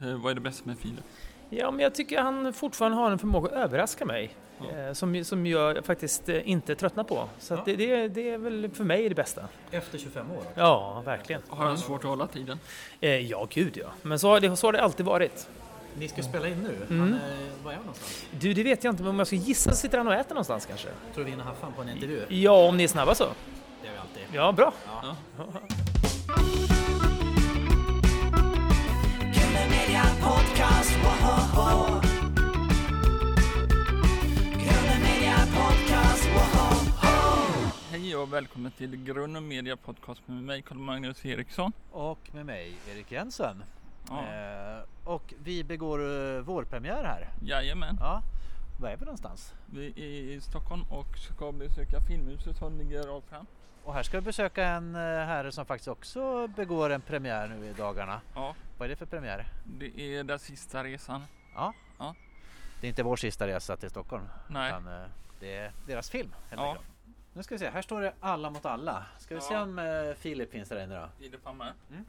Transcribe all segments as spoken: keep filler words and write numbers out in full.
Eh, vad är det bästa med Filip? Ja, men jag tycker han fortfarande har en förmåga att överraska mig. Ja. Eh, som, som jag faktiskt eh, inte tröttnar på. Så ja. att det, det, det är väl för mig det bästa. Efter tjugofem år? Ja, verkligen. Har han svårt att hålla tiden? Eh, ja, gud ja. Men så har det, så har det alltid varit. Ni ska spela in nu. Mm. Han, eh, var är han någonstans? Du, det vet jag inte. Men om jag ska gissa så sitter han och äter någonstans kanske. Tror du vi hinner haffan på en intervju? Ja, om ni är snabba så. Det är vi alltid. Ja, bra. Ja. Ja. Podcast, woho. Grön Media Podcast, woho. Hej och välkommen till Grön Media Podcast med mig, Carl Magnus Eriksson. Och med mig, Erik Jensen. Ja. Eh, och vi begår uh, vårpremiär här. Jajamän. Ja. Var är vi någonstans? Vi är i Stockholm och ska besöka Filmhuset som ligger rakt fram. Och här ska vi besöka en uh, herre som faktiskt också begår en premiär nu i dagarna. Ja. Vad är det för premiär? Det är den sista resan. Ja. Ja. Det är inte vår sista resa till Stockholm. Nej. Utan uh, det är deras film. Helt Ja. enkelt. Nu ska vi se, här står det Alla mot alla. Ska vi Ja. se om uh, Filip finns där inne då? Filip är med. Mm.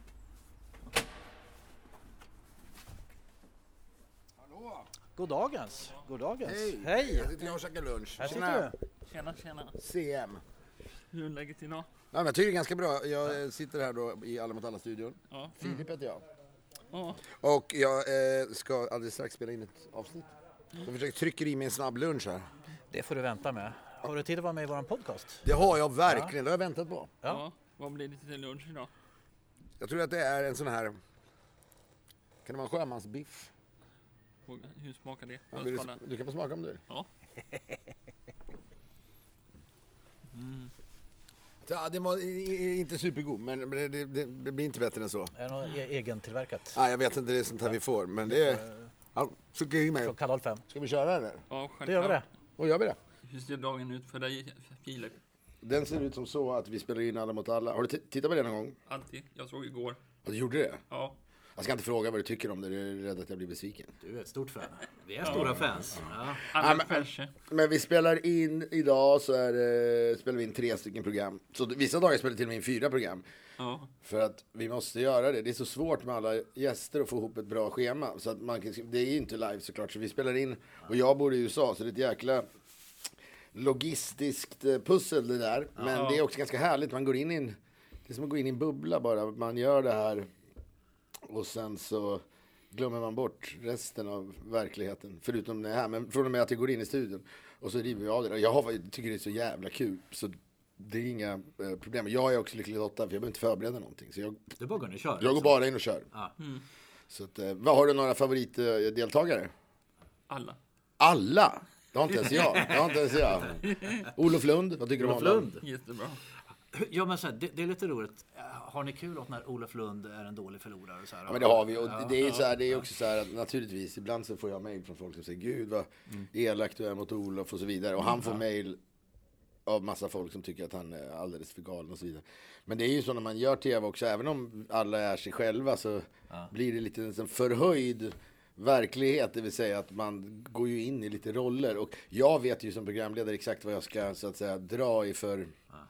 Hallå! God dagens. God dagens. Hej! Hej. Här sitter jag och käkar lunch. Här sitter du. Tjena, tjena. C M. Hur är läget idag? Ja, men jag tycker det är ganska bra. Jag sitter här då i Alla mot alla-studion. Ja. Filip heter jag. Ja. Och jag eh, ska alldeles strax spela in ett avsnitt. Jag försöker trycka i mig en snabb lunch här. Det får du vänta med. Har du tid att vara med i våran podcast? Det har jag verkligen, det har jag väntat på. Ja. Ja. Vad blir det till lunch idag? Jag tror att det är en sån här... Kan det vara en sjömansbiff? Och hur smakar det? Ja, Vad vill ska du, den? du kan få smaka om du vill. Ja. Mm. Ja, det var i- i- inte supergod, men men det, det, det, det blir inte bättre än så. Är det något e- egentillverkat? Nej, jag vet inte, det är sånt här vi får, men det är... Ja, så kan jag i mig. Från Kanal fem. Ska vi köra eller? Ja, Då gör vi det. Och gör vi det? Hur ser dagen ut för dig, Filip? Den ser ut som så att vi spelar in Alla mot alla. Har du t- tittat på det någon gång? Alltid. Jag såg igår. Ja, du gjorde det? Ja. Jag ska inte fråga vad du tycker om det, du är rädd att jag blir besviken. Du är ett stort fan. Vi är stora fans. Ja. Alla men- kanske. Men vi spelar in idag så är det, spelar vi in tre stycken program. Så vissa dagar spelar vi till och med in fyra program. Ja. För att vi måste göra det. Det är så svårt med alla gäster att få ihop ett bra schema. Så att man kan, det är inte live såklart. Så vi spelar in, och jag bor i U S A så det är ett jäkla logistiskt pussel det där. Men Ja. det är också ganska härligt. Man går in i en, det är som att gå in i en bubbla bara. Man gör det här och sen så glömmer man bort resten av verkligheten. Förutom det här, men från och med att jag går in i studion och så river vi av det. Jag har, tycker det är så jävla kul. Så det är inga eh, problem. Jag är också lycklig lottad för jag behöver inte förbereda någonting. Så jag, Du bara går ner och kör. jag går bara in och kör. Ja. Så att, eh, vad har du några favoritdeltagare? Alla. Alla? Det har inte ens jag. Det har inte ens jag. Olof Lund, vad tycker Olof du om honom? Lund. Jättebra. Ja, men så här, det, det är lite roligt. Har ni kul åt när Olof Lund är en dålig förlorare? Så här, Ja, men det har vi. Och Ja. det är, så här, det är också så här att naturligtvis, ibland så får jag mejl från folk som säger Gud vad elakt du är mot Olof och så vidare. Och han får mejl av massa folk som tycker att han är alldeles för galen och så vidare. Men det är ju så när man gör tv också, även om alla är sig själva så blir det lite en förhöjd verklighet, det vill säga att man går ju in i lite roller. Och jag vet ju som programledare exakt vad jag ska så att säga dra i för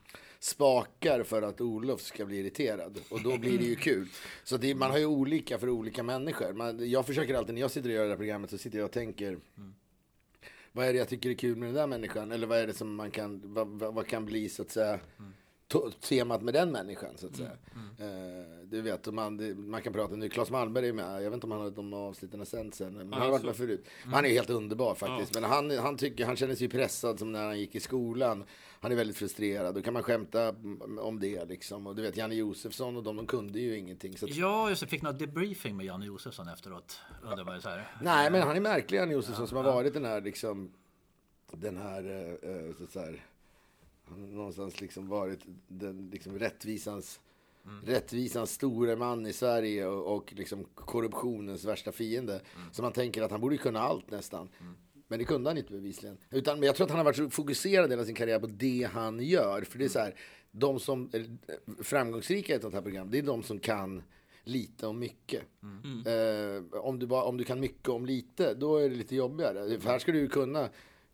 spakar för att Olof ska bli irriterad. Och då blir det ju kul. Så det, man har ju olika för olika människor. Man, jag försöker alltid, när jag sitter och gör det här programmet så sitter jag och tänker mm. vad är det jag tycker är kul med den där människan? Eller vad är det som man kan, vad, vad, vad kan bli så att säga mm. to- temat med den människan så att säga. Mm. Uh, du vet, man, det, man kan prata nu, Claes Malmberg är med. Jag vet inte om han har de avsnitten sen sen. Men han har varit med förut. Mm. Han är helt underbar faktiskt. Ja. Men han, han tycker, han känner sig pressad som när han gick i skolan. Han är väldigt frustrerad. Då kan man skämta om det liksom. Och du vet, Janne Josefsson och de, de kunde ju ingenting. Så att... Ja, just det. Fick något debriefing med Janne Josefsson efteråt. Undrar vad det är så här. Nej, men han är märklig, Janne Josefsson, ja, som har varit den här liksom, den här, uh, så att säga, han har någonstans liksom varit den liksom rättvisans Mm. rättvisans store man i Sverige och, och liksom korruptionens värsta fiende. Mm. Så man tänker att han borde kunna allt nästan. Mm. Men det kunde han inte bevisligen. Utan, men jag tror att han har varit så fokuserad hela sin karriär på det han gör. För det är så här, de som är framgångsrika i ett sånt här program, det är de som kan lite om mycket. Mm. Eh, om, du bara, om du kan mycket om lite, då är det lite jobbigare. För här ska du ju kunna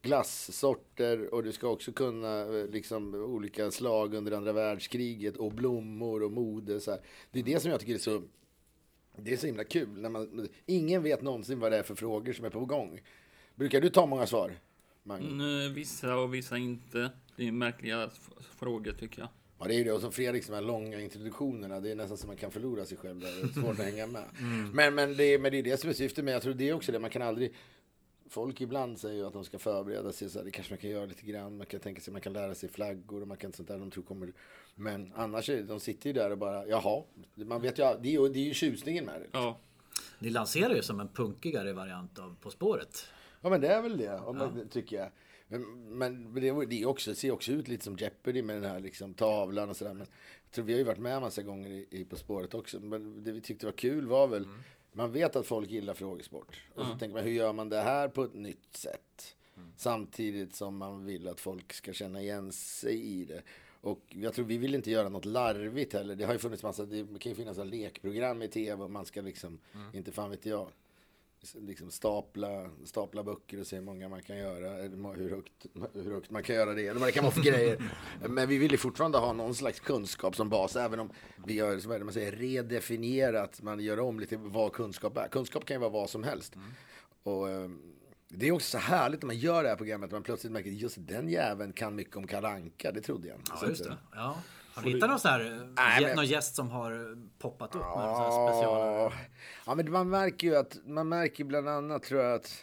glassorter och du ska också kunna liksom olika slag under andra världskriget och blommor och mode så här. Det är det som jag tycker är så Det är så himla kul. När man, ingen vet någonsin vad det är för frågor som är på gång. Brukar du ta många svar, Magnus? Mm, vissa och vissa inte. Det är märkliga f- frågor tycker jag. Ja, det är ju det. Och som Fredrik, de här långa introduktionerna, det är nästan så man kan förlora sig själv. Det är svårt att hänga med. Mm. Men, men, det är, men det är det som är syftet med. Jag tror det är också det. Man kan aldrig... Folk ibland säger ju att de ska förbereda sig. Så här, det kanske man kan göra lite grann. Man kan tänka sig man kan lära sig flaggor och man kan sånt där de tror kommer. Men annars är det, de sitter ju där och bara, jaha. Man vet ju, det är ju, det är ju tjusningen med det. Ja. Ni lanserar ju som en punkigare variant av På spåret. Ja, men det är väl det, om man, tycker jag. Men, men det, det är också, ser också ut lite som Jeopardy med den här liksom, tavlan och sådär. Men jag tror vi har ju varit med en massa gånger i, i På spåret också. Men det vi tyckte var kul var väl, mm. man vet att folk gillar frågesport. Och Mm. så tänker man, hur gör man det här på ett nytt sätt? Mm. Samtidigt som man vill att folk ska känna igen sig i det. Och jag tror vi vill inte göra något larvigt heller. Det har ju funnits massa, det kan ju finnas en lekprogram i tv och man ska liksom, mm. inte fan vet jag, liksom stapla, stapla böcker och se hur många man kan göra, hur högt, hur högt man kan göra det, eller vad det kan vara för grejer. Men vi vill ju fortfarande ha någon slags kunskap som bas, även om vi har, som är det man säger, redefinierat, man gör om lite vad kunskap är. Kunskap kan ju vara vad som helst. Mm. Och det är också så härligt när man gör det här programmet, att man plötsligt märker att just den jäveln kan mycket om Kalle Anka, det trodde jag inte. Ja, just det. Ja. Har du hittat någon, så här, Nej, men... någon gäst som har poppat upp med ja, så här special? Ja, men man märker ju att, man märker bland annat tror jag att,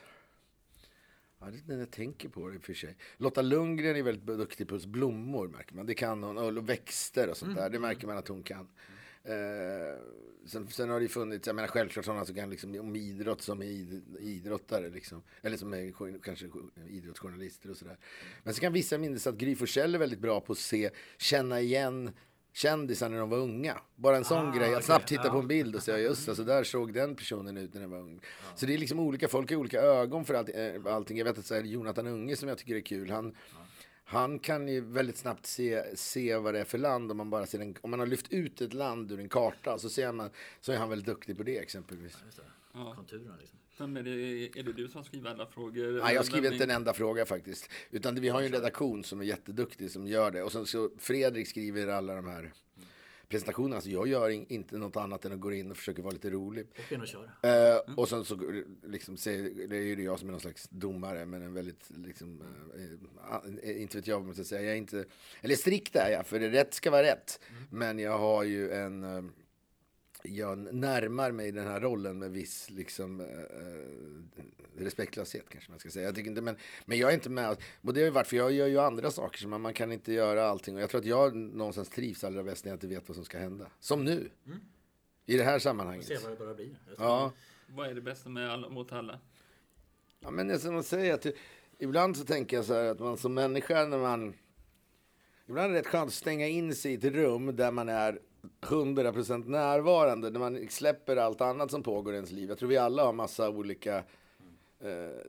ja, det är det jag tänker på det i och för sig. Lotta Lundgren är väldigt duktig på blommor, märker man. Det kan hon, och växter och sånt mm. där, det märker man att hon kan. Eh, sen, sen har det funnits, jag menar självklart sådana som kan liksom om idrott som är idrottare liksom, eller som är kanske idrottsjournalister och sådär. Men så kan vissa minnas att Gry Forssell är väldigt bra på att se, känna igen kändisar när de var unga. Bara en sån ah, grej, att okay. snabbt titta ja. på en bild och säga just det, så där såg den personen ut när den var ung. Ja. Så det är liksom olika, folk har olika ögon för allt, allting. Jag vet att så här, Jonathan Unge som jag tycker är kul, han ja. Han kan ju väldigt snabbt se, se vad det är för land om man bara ser en, om man har lyft ut ett land ur en karta så ser man, så är han väldigt duktig på det exempelvis. Ja, just det. Ja. Konturerna liksom. Men är det, är det du som skriver alla frågor? Nej, jag skriver inte en enda fråga faktiskt. Utan det, vi har ju en redaktion som är jätteduktig som gör det. Och sen så Fredrik skriver alla de här presentationerna. Alltså jag gör in, inte något annat än att gå in och försöka vara lite rolig. Och in och köra. Uh, och sen så liksom, se, det är ju jag som är någon slags domare, men en väldigt liksom, uh, inte vet jag vad man ska säga. Jag är inte, eller strikt är jag, för det rätt ska vara rätt. Mm. Men jag har ju en, uh, jag närmar mig den här rollen med viss liksom uh, respektlöshet kanske man ska säga. Jag tycker inte, men, men jag är inte med, och det har ju varit, för jag gör ju andra saker som man, man kan inte göra allting. Och jag tror att jag någonstans trivs allra bäst när jag inte vet vad som ska hända. Som nu. Mm. I det här sammanhanget. Se vad det börjar bli. Ja. Vad är det bästa med alla, mot alla? Ja, men jag ska säga att ibland så tänker jag så här att man som människa när man, ibland är det rätt skönt att stänga in sig i ett rum där man är hundra procent närvarande, när man släpper allt annat som pågår i ens liv. Jag tror vi alla har massa olika eh,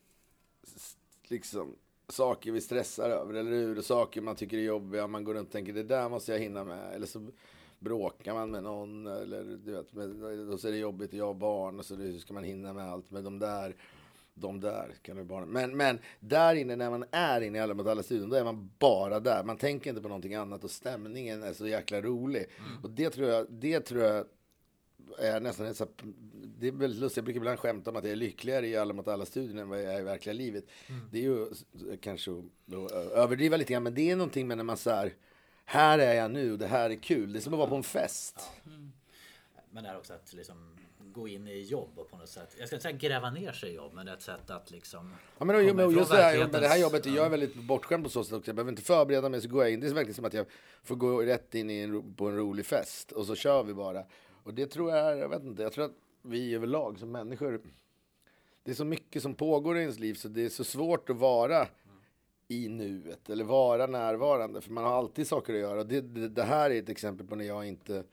liksom saker vi stressar över, eller hur? Saker man tycker är jobbiga, man går runt och tänker det där måste jag hinna med, eller så bråkar man med någon, eller du vet, med, då så är det jobbigt, jag har barn, och så hur ska man hinna med allt med de där, de där kan du barn. Men, men där inne, när man är inne i Alla mot alla-studion, då är man bara där. Man tänker inte på någonting annat och stämningen är så jäkla rolig. Mm. Och det tror jag, det tror jag är nästan så, det är väldigt lustigt. Jag brukar ibland skämta om att jag är lyckligare i Alla mot alla-studion än vad jag är i verkliga livet. Mm. Det är ju kanske att överdriva lite grann, men det är någonting med när man så här, här är jag nu och det här är kul. Det är som att vara på en fest. Ja. Mm. Men det är också att liksom gå in i jobb och på något sätt, jag ska inte säga gräva ner sig i jobb, men det är ett sätt att liksom ja, men, då, men just det här, med det här jobbet, jag är väldigt bortskämd på så sätt också. Jag behöver inte förbereda mig, så går jag in. Det är verkligen som att jag får gå rätt in i en, på en rolig fest och så kör vi bara. Och det tror jag, jag vet inte, jag tror att vi överlag som människor, det är så mycket som pågår i ens liv så det är så svårt att vara i nuet eller vara närvarande, för man har alltid saker att göra. Det, det, det här är ett exempel på när jag inte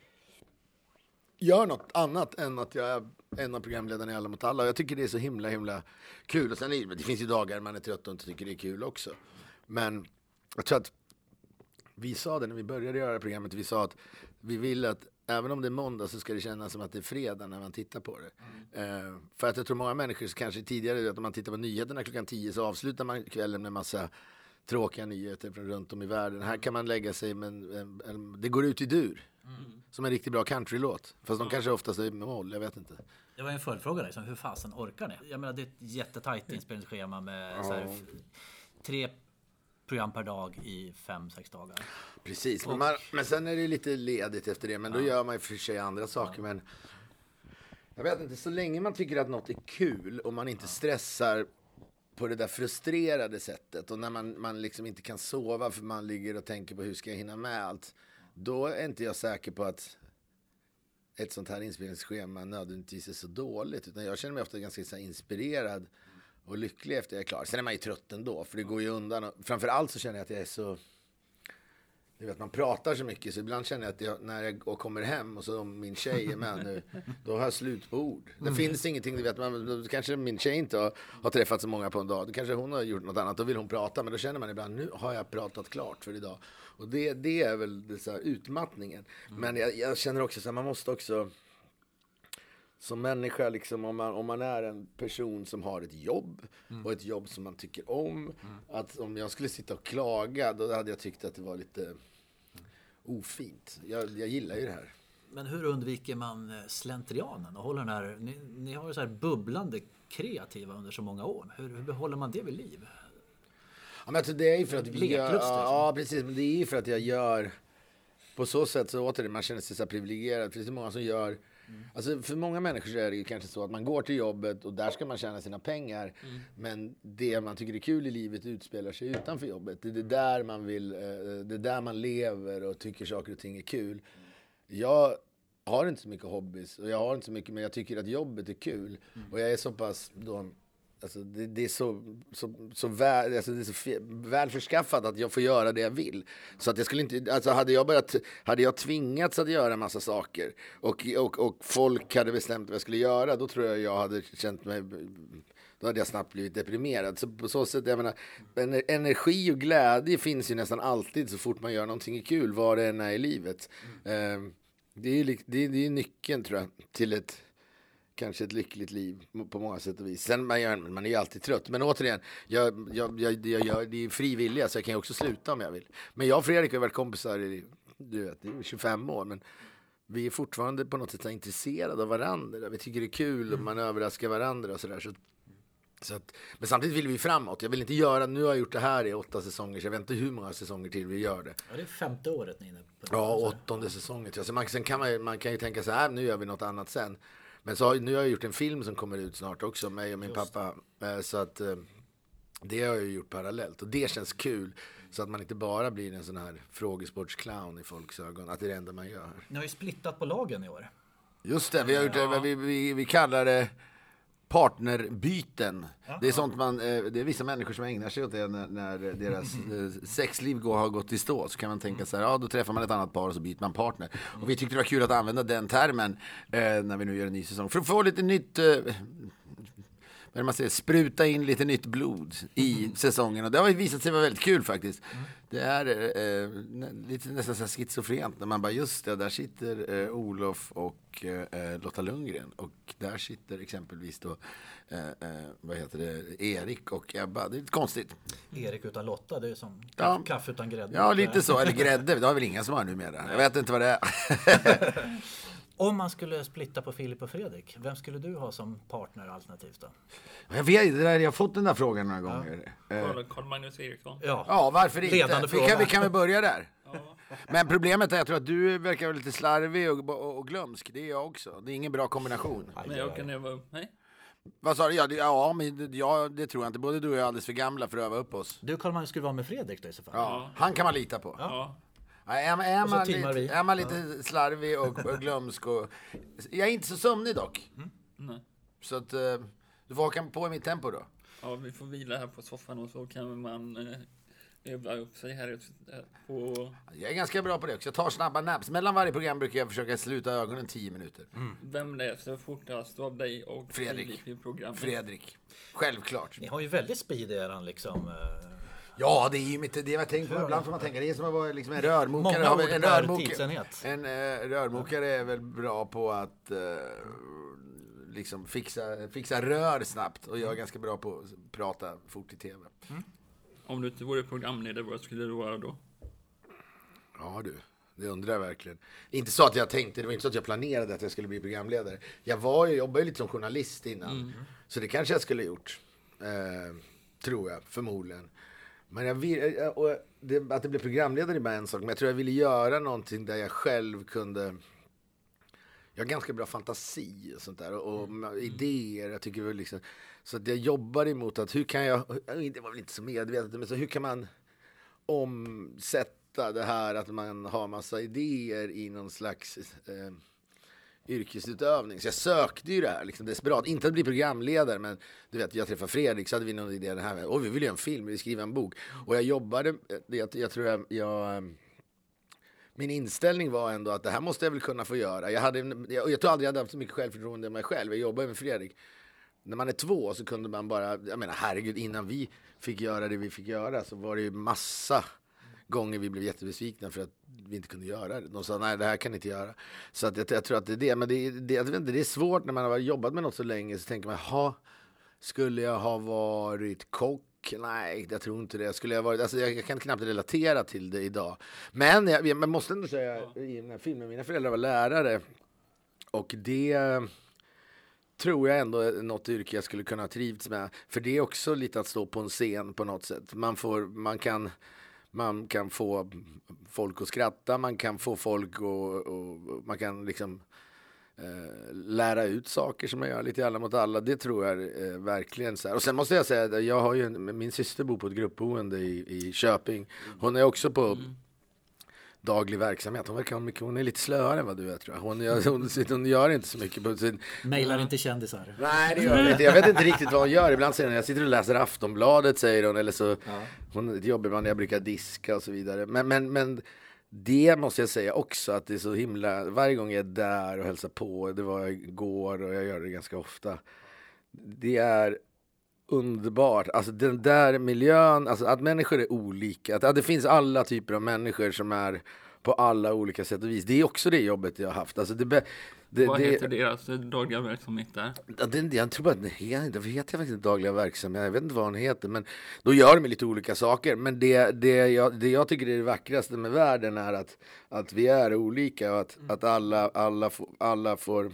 gör något annat än att jag är en av programledarna i Alla mot alla. Och jag tycker det är så himla, himla kul. Och sen är, det finns ju dagar man är trött och inte tycker det är kul också. Men jag tror att vi sa det när vi började göra programmet. Vi sa att vi vill att även om det är måndag så ska det kännas som att det är fredag när man tittar på det. Mm. Uh, för att jag tror många människor kanske tidigare, att om man tittar på nyheterna klockan tio så avslutar man kvällen med massa tråkiga nyheter från runt om i världen. Här kan man lägga sig, men um, um, det går ut i dur. Mm. Som en riktigt bra countrylåt. Fast de kanske oftast är med moll, jag vet inte. Det var en följdfråga liksom, hur fasen orkar ni? Jag menar det är ett jättetajt inspelningsschema med Ja. så här, f- tre program per dag i fem, sex dagar. Precis, men, man, men sen är det lite ledigt efter det. Men då Ja. gör man ju för sig andra saker. Men jag vet inte, så länge man tycker att något är kul och man inte stressar på det där frustrerade sättet och när man, man liksom inte kan sova för man ligger och tänker på hur ska jag hinna med allt, då är inte jag säker på att ett sånt här inspelningsschema nödvändigtvis är så dåligt, utan jag känner mig ofta ganska så här inspirerad och lycklig efter jag är klar. Sen är man ju trött ändå, för det går ju undan, och framförallt så känner jag att jag är så, du vet, man pratar så mycket så ibland känner jag att jag, när jag och kommer hem och så om min tjej är med nu, då har jag slut på ord. Det mm. finns ingenting, du vet, man, då kanske min tjej inte har, har träffat så många på en dag, då kanske hon har gjort något annat, då vill hon prata, men då känner man ibland, nu har jag pratat klart för idag. Och det, det är väl det, så här, utmattningen. Mm. Men jag, jag känner också att man måste också som människa, liksom, om, man, om man är en person som har ett jobb mm. och ett jobb som man tycker om, mm. att om jag skulle sitta och klaga, då hade jag tyckt att det var lite ofint. Jag, jag gillar ju det här. Men hur undviker man slentrianen och håller den här, ni, ni har ju så här bubblande kreativa under så många år. Hur, hur behåller man det vid liv? Ja, men alltså det är ju för att vi gör, Leklust, ja, ja, precis, men det är ju för att jag gör på så sätt, så åter det, man känner sig så här privilegierad, för det är så många som gör mm. alltså för många människor så är det ju kanske så att man går till jobbet och där ska man tjäna sina pengar, mm. men det man tycker är kul i livet utspelar sig utanför jobbet. Det är det där man vill, det är där man lever och tycker saker och ting är kul. Jag har inte så mycket hobbies och jag har inte så mycket, men jag tycker att jobbet är kul mm. och jag är så pass då, alltså det, det är så, så, så, väl, alltså det är så fe, väl förskaffat att jag får göra det jag vill. Så att jag skulle inte, alltså hade jag börjat, hade jag tvingats att göra en massa saker och, och, och folk hade bestämt vad jag skulle göra, då tror jag jag hade känt mig, då hade jag snabbt blivit deprimerad. Så på så sätt, jag menar, energi och glädje finns ju nästan alltid så fort man gör någonting kul, vad det än är i livet. Mm. Uh, det är ju det är, det är nyckeln, tror jag, till ett kanske ett lyckligt liv på många sätt och vis. Sen man, gör, man är ju alltid trött. Men återigen, jag, jag, jag, jag gör det är frivilliga, så jag kan ju också sluta om jag vill. Men jag och Fredrik har varit kompisar i, du vet, i tjugofem år. Men vi är fortfarande på något sätt intresserade av varandra. Vi tycker det är kul och man överraskar varandra och sådär. Så, så att, men samtidigt vill vi framåt. Jag vill inte göra, nu har jag gjort det här i åtta säsonger, så jag vet inte hur många säsonger till vi gör det. Ja, det är femte året ni är inne på. Ja, åttonde säsongen. Så man, sen kan man, man kan ju tänka så här, nu gör vi något annat sen. Men så har, nu har jag gjort en film som kommer ut snart också, mig och min Just. pappa. Så att det har jag ju gjort parallellt. Och det känns kul, så att man inte bara blir en sån här frågesportsclown i folks ögon. Att det är det enda man gör. Ni har ju splittat på lagen i år. Just det, vi har gjort ja. vi, vi, vi kallar det partnerbyten. Ja. Det är sånt man, det är vissa människor som ägnar sig åt det när, när deras sexliv går, har gått i stå. Så kan man tänka så här, ja, då träffar man ett annat par och så byter man partner. Och vi tyckte det var kul att använda den termen eh, när vi nu gör en ny säsong. För att få lite nytt, eh, vad man säger, spruta in lite nytt blod i mm. säsongen. Och det har visat sig vara väldigt kul faktiskt. Mm. Det är eh, lite nästan så här schizofrent när man bara, just det, där sitter eh, Olof och eh, Lotta Lundgren. Och där sitter exempelvis då, eh, eh, vad heter det, Erik och Ebba. Det är lite konstigt. Erik utan Lotta, det är som ja. kaffe utan grädde. Ja, lite så. Eller grädde, det har väl inga som har nu med det. Jag vet inte vad det är. Om man skulle splitta på Filip och Fredrik, vem skulle du ha som partner alternativt då? Jag vet, det där, jag har fått den där frågan några gånger. Ja. Carl Magnus Eriksson. Ja, ja varför inte? Ledande vi, kan, vi kan väl börja där. Ja. Men problemet är, jag tror att du verkar vara lite slarvig och, och, och glömsk. Det är jag också. Det är ingen bra kombination. Men jag kan öva upp mig. Vad sa du? Ja, det, ja, men ja, det tror jag inte. Både du och jag är alldeles för gamla för att öva upp oss. Du, Carl Magnus, skulle vara med Fredrik då i så fall. Ja, han kan man lita på. Ja. Ja, är, är, man lite, är man lite slarvig och, och glömsk och... Jag är inte så sömnig dock. Mm. Nej. Så att uh, du får åka på i mitt tempo då. Ja, vi får vila här på soffan och så kan man uh, övla upp sig här på... Jag är ganska bra på det också. Jag tar snabba naps. Mellan varje program brukar jag försöka sluta ögonen tio minuter. Mm. Vem läser fortast av dig och Fredrik? I programmet? Fredrik. Självklart. Ni har ju väldigt speed i eran liksom... Uh... Ja, det är ju inte det jag tänker på. Ibland får man tänka, det är som att vara liksom en rörmokare. Många ord en per rörmokare, tidsenhet. En uh, rörmokare är väl bra på att uh, liksom fixa, fixa rör snabbt. Och jag är ganska bra på att prata fort i tv. Mm. Om du inte vore programledare, vad skulle du vara då? Ja du, Det undrar jag verkligen. Inte så att jag tänkte, det var inte så att jag planerade att jag skulle bli programledare. Jag var ju, jobbade ju lite som journalist innan. Mm. Så det kanske jag skulle ha gjort. Eh, tror jag, förmodligen. Men jag vill, och det, att det blev programledare är bara en sak. Men jag tror jag ville göra någonting där jag själv kunde... Jag har ganska bra fantasi och sånt där. Och, och mm. idéer. Jag tycker väl liksom... Så att jag jobbar emot att hur kan jag... Det var väl inte så medvetet. Men så hur kan man omsätta det här att man har massa idéer i någon slags... Eh, yrkesutövning. Så jag sökte ju det här liksom desperat. Inte att bli programledare, men du vet, jag träffade Fredrik så hade vi någon idé det här med, åh vi vill göra en film, vi vill skriva en bok. Och jag jobbade, jag, jag tror jag, jag min inställning var ändå att det här måste jag väl kunna få göra. Jag, hade, jag, jag tror aldrig jag hade haft så mycket självförtroende i mig själv. Jag jobbade med Fredrik. När man är två så kunde man bara, jag menar herregud, innan vi fick göra det vi fick göra så var det ju massa gånger vi blev jättebesvikna för att vi inte kunde göra det. De sa, nej det här kan ni inte göra. Så att jag, jag tror att det är det. Men det, det, jag vet inte, det är svårt när man har jobbat med något så länge. Så tänker man, ha, skulle jag ha varit kock? Nej, jag tror inte det. Skulle jag, varit, alltså jag, jag kan knappt relatera till det idag. Men jag, jag måste ändå säga, i den här filmen, mina föräldrar var lärare. Och det tror jag ändå är något yrke jag skulle kunna ha trivts med. För det är också lite att stå på en scen på något sätt. Man får, man kan... Man kan få folk att skratta, man kan få folk att, och man kan liksom eh, lära ut saker som man gör lite alla mot alla. Det tror jag är eh, verkligen så här. Och sen måste jag säga att jag har ju en, min syster bor på ett gruppboende i, i Köping. Hon är också på mm. daglig verksamhet. Hon, verkar, mycket, hon är lite slöare än vad du är, tror jag. Hon, hon, hon, hon gör inte så mycket. På sin, Mailar inte kändisar. Nej, det gör hon inte. Jag vet inte riktigt vad hon gör. Ibland säger hon, jag sitter och läser Aftonbladet, säger hon. Eller så, ja. Hon jobbar ibland när jag brukar diska och så vidare. Men, men, men det måste jag säga också, att det är så himla... Varje gång jag är där och hälsar på, det var igår och jag gör det ganska ofta. Det är underbart. Alltså den där miljön, alltså att människor är olika. Att, att det finns alla typer av människor som är på alla olika sätt och vis. Det är också det jobbet jag har haft. Alltså det, det, Vad det, heter deras dagliga verksamhet där? Det, jag tror bara att det heter, det heter faktiskt inte dagliga verksamhet. Jag vet inte vad hon heter, men då gör de lite olika saker. Men det, det, jag, det jag tycker är det vackraste med världen är att, att vi är olika och att, mm. att alla, alla, får, alla får...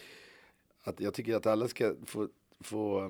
Att jag tycker att alla ska få... få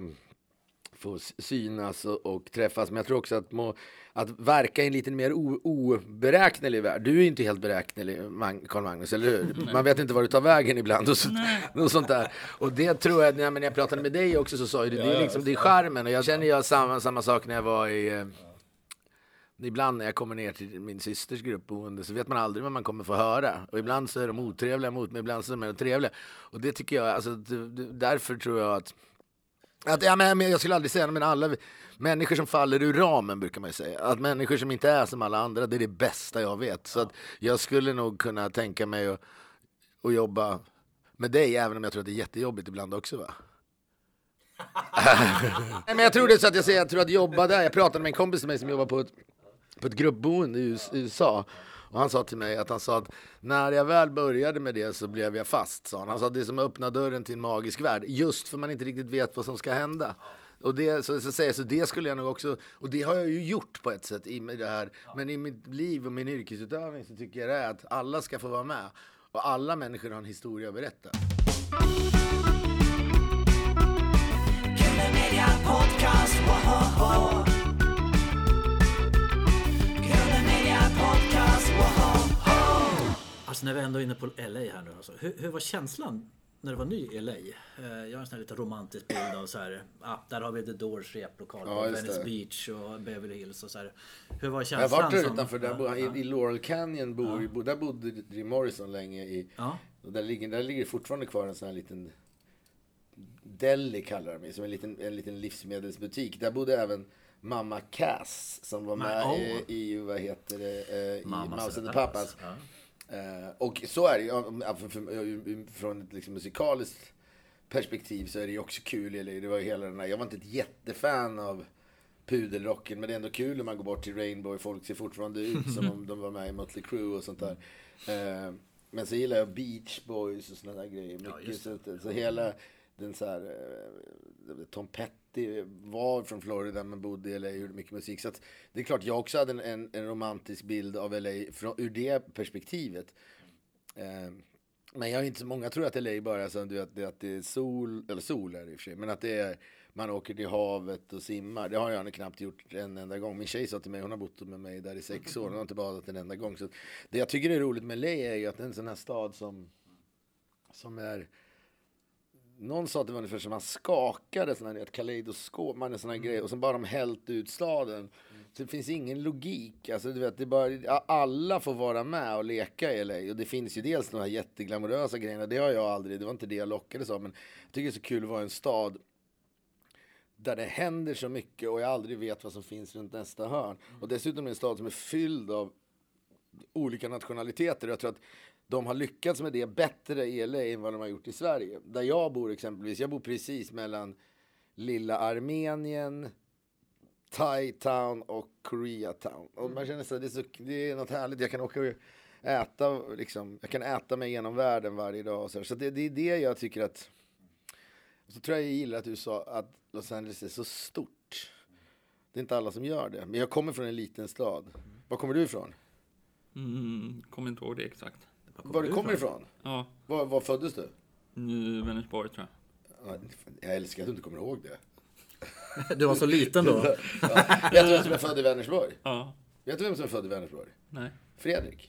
få synas och, och träffas, men jag tror också att, må, att verka i en lite mer o, oberäknelig värld. Du är ju inte helt beräknelig, Carl Magnus, eller hur? Man vet inte var du tar vägen ibland och, så, och sånt där. Och det tror jag, när jag pratade med dig också så sa du, det, det är liksom, det är charmen, och jag känner ju samma, samma sak när jag var i eh, ibland när jag kommer ner till min systers gruppboende så vet man aldrig vad man kommer få höra. Och ibland så är de otrevliga mot mig, ibland så är de trevliga. Och det tycker jag, alltså därför tror jag att Att, ja, men, jag skulle aldrig säga, men alla människor som faller ur ramen brukar man ju säga. Att människor som inte är som alla andra, det är det bästa jag vet. Så att jag skulle nog kunna tänka mig att, att jobba med dig, även om jag tror att det är jättejobbigt ibland också, va? Nej, men jag tror det är så att jag säger, jag tror att jobba där. Jag pratade med en kompis med mig som jobbar på ett, på ett gruppboende i U S A. Och han sa till mig att han sa att när jag väl började med det så blev jag fast, sa han. Han sa att det är som att öppna dörren till en magisk värld. Just för man inte riktigt vet vad som ska hända. Och det, så, så, så, så det skulle jag nog också, och det har jag ju gjort på ett sätt i det här. Men i mitt liv och min yrkesutövning så tycker jag det är att alla ska få vara med. Och alla människor har en historia att berätta. Media podcast, woho. Media podcast, woho. Alltså när vi ändå är inne på L A här nu, alltså, hur, hur var känslan när det var ny i L A? Jag har en sån här lite romantisk bild av så här, ah, där har vi The Doors replokal på ja, Venice Beach och Beverly Hills och så här. Hur var känslan? Jag var där som, utanför, där ja, ja. I, i Laurel Canyon bor, ja. Där bodde Jim Morrison länge i, ja. Och där ligger, där ligger fortfarande kvar en sån här liten deli kallar de mig, som en liten, en liten livsmedelsbutik. Där bodde även Mamma Cass som var med oh. i, i, vad heter det, i Mouse and the Papas. Ja. Uh, och så är det ju, från ett liksom musikaliskt perspektiv så är det ju också kul. Eller, det var ju hela den här, jag var inte ett jättefan av pudelrocken, men det är ändå kul när man går bort till Rainbow och folk ser fortfarande ut som om de var med i Mötley Crüe och sånt där. Uh, men så gillar jag Beach Boys och såna där grejer mycket. Ja, så, så hela den så här, Tom Petty var från Florida men bodde i L A och gjorde mycket musik. Så att det är klart, jag också hade en, en, en romantisk bild av L A från, ur det perspektivet. Eh, men jag är inte så många tror att L A bara så, du, att, det, att det är sol, eller sol är det i och för sig, men att det är, man åker till havet och simmar. Det har jag knappt gjort en enda gång. Min tjej sa till mig, hon har bott med mig där i sex år, hon har inte badat en enda gång. Så det jag tycker är roligt med L A är ju att det är en sån här stad som, som är... Någon sa att det var ungefär som man skakade sån här, ett kaleidoskop, man är sån här mm. grej, och så bara de hällt ut staden. Mm. Så det finns ingen logik. Alltså, du vet, det bara, alla får vara med och leka i L A. Och det finns ju dels de här jätteglamorösa grejerna, det har jag aldrig, det var inte det jag lockades av. Men jag tycker det är så kul att vara i en stad där det händer så mycket och jag aldrig vet vad som finns runt nästa hörn. Mm. Och dessutom är det en stad som är fylld av olika nationaliteter. Jag tror att de har lyckats med det bättre i L A än vad de har gjort i Sverige. Där jag bor exempelvis, jag bor precis mellan lilla Armenien, Thai Town och Korea Town. Och man känner sig, det är, så, det är något härligt. Jag kan åka och äta, liksom, jag kan äta mig genom världen varje dag. Och så så det, det är det jag tycker att, så tror jag jag gillar att du sa att Los Angeles är så stort. Det är inte alla som gör det. Men jag kommer från en liten stad. Var kommer du ifrån? Mm, kommer inte ihåg det exakt. Var du kommer ifrån? Ja. Var, var föddes du? Nu Vänersborg tror jag. Jag älskar att du inte kommer ihåg det. Du var så liten då. Ja. Vet du vem som är född i Vänersborg? Ja. Vet du vem som är född i Vänersborg? Nej. Fredrik.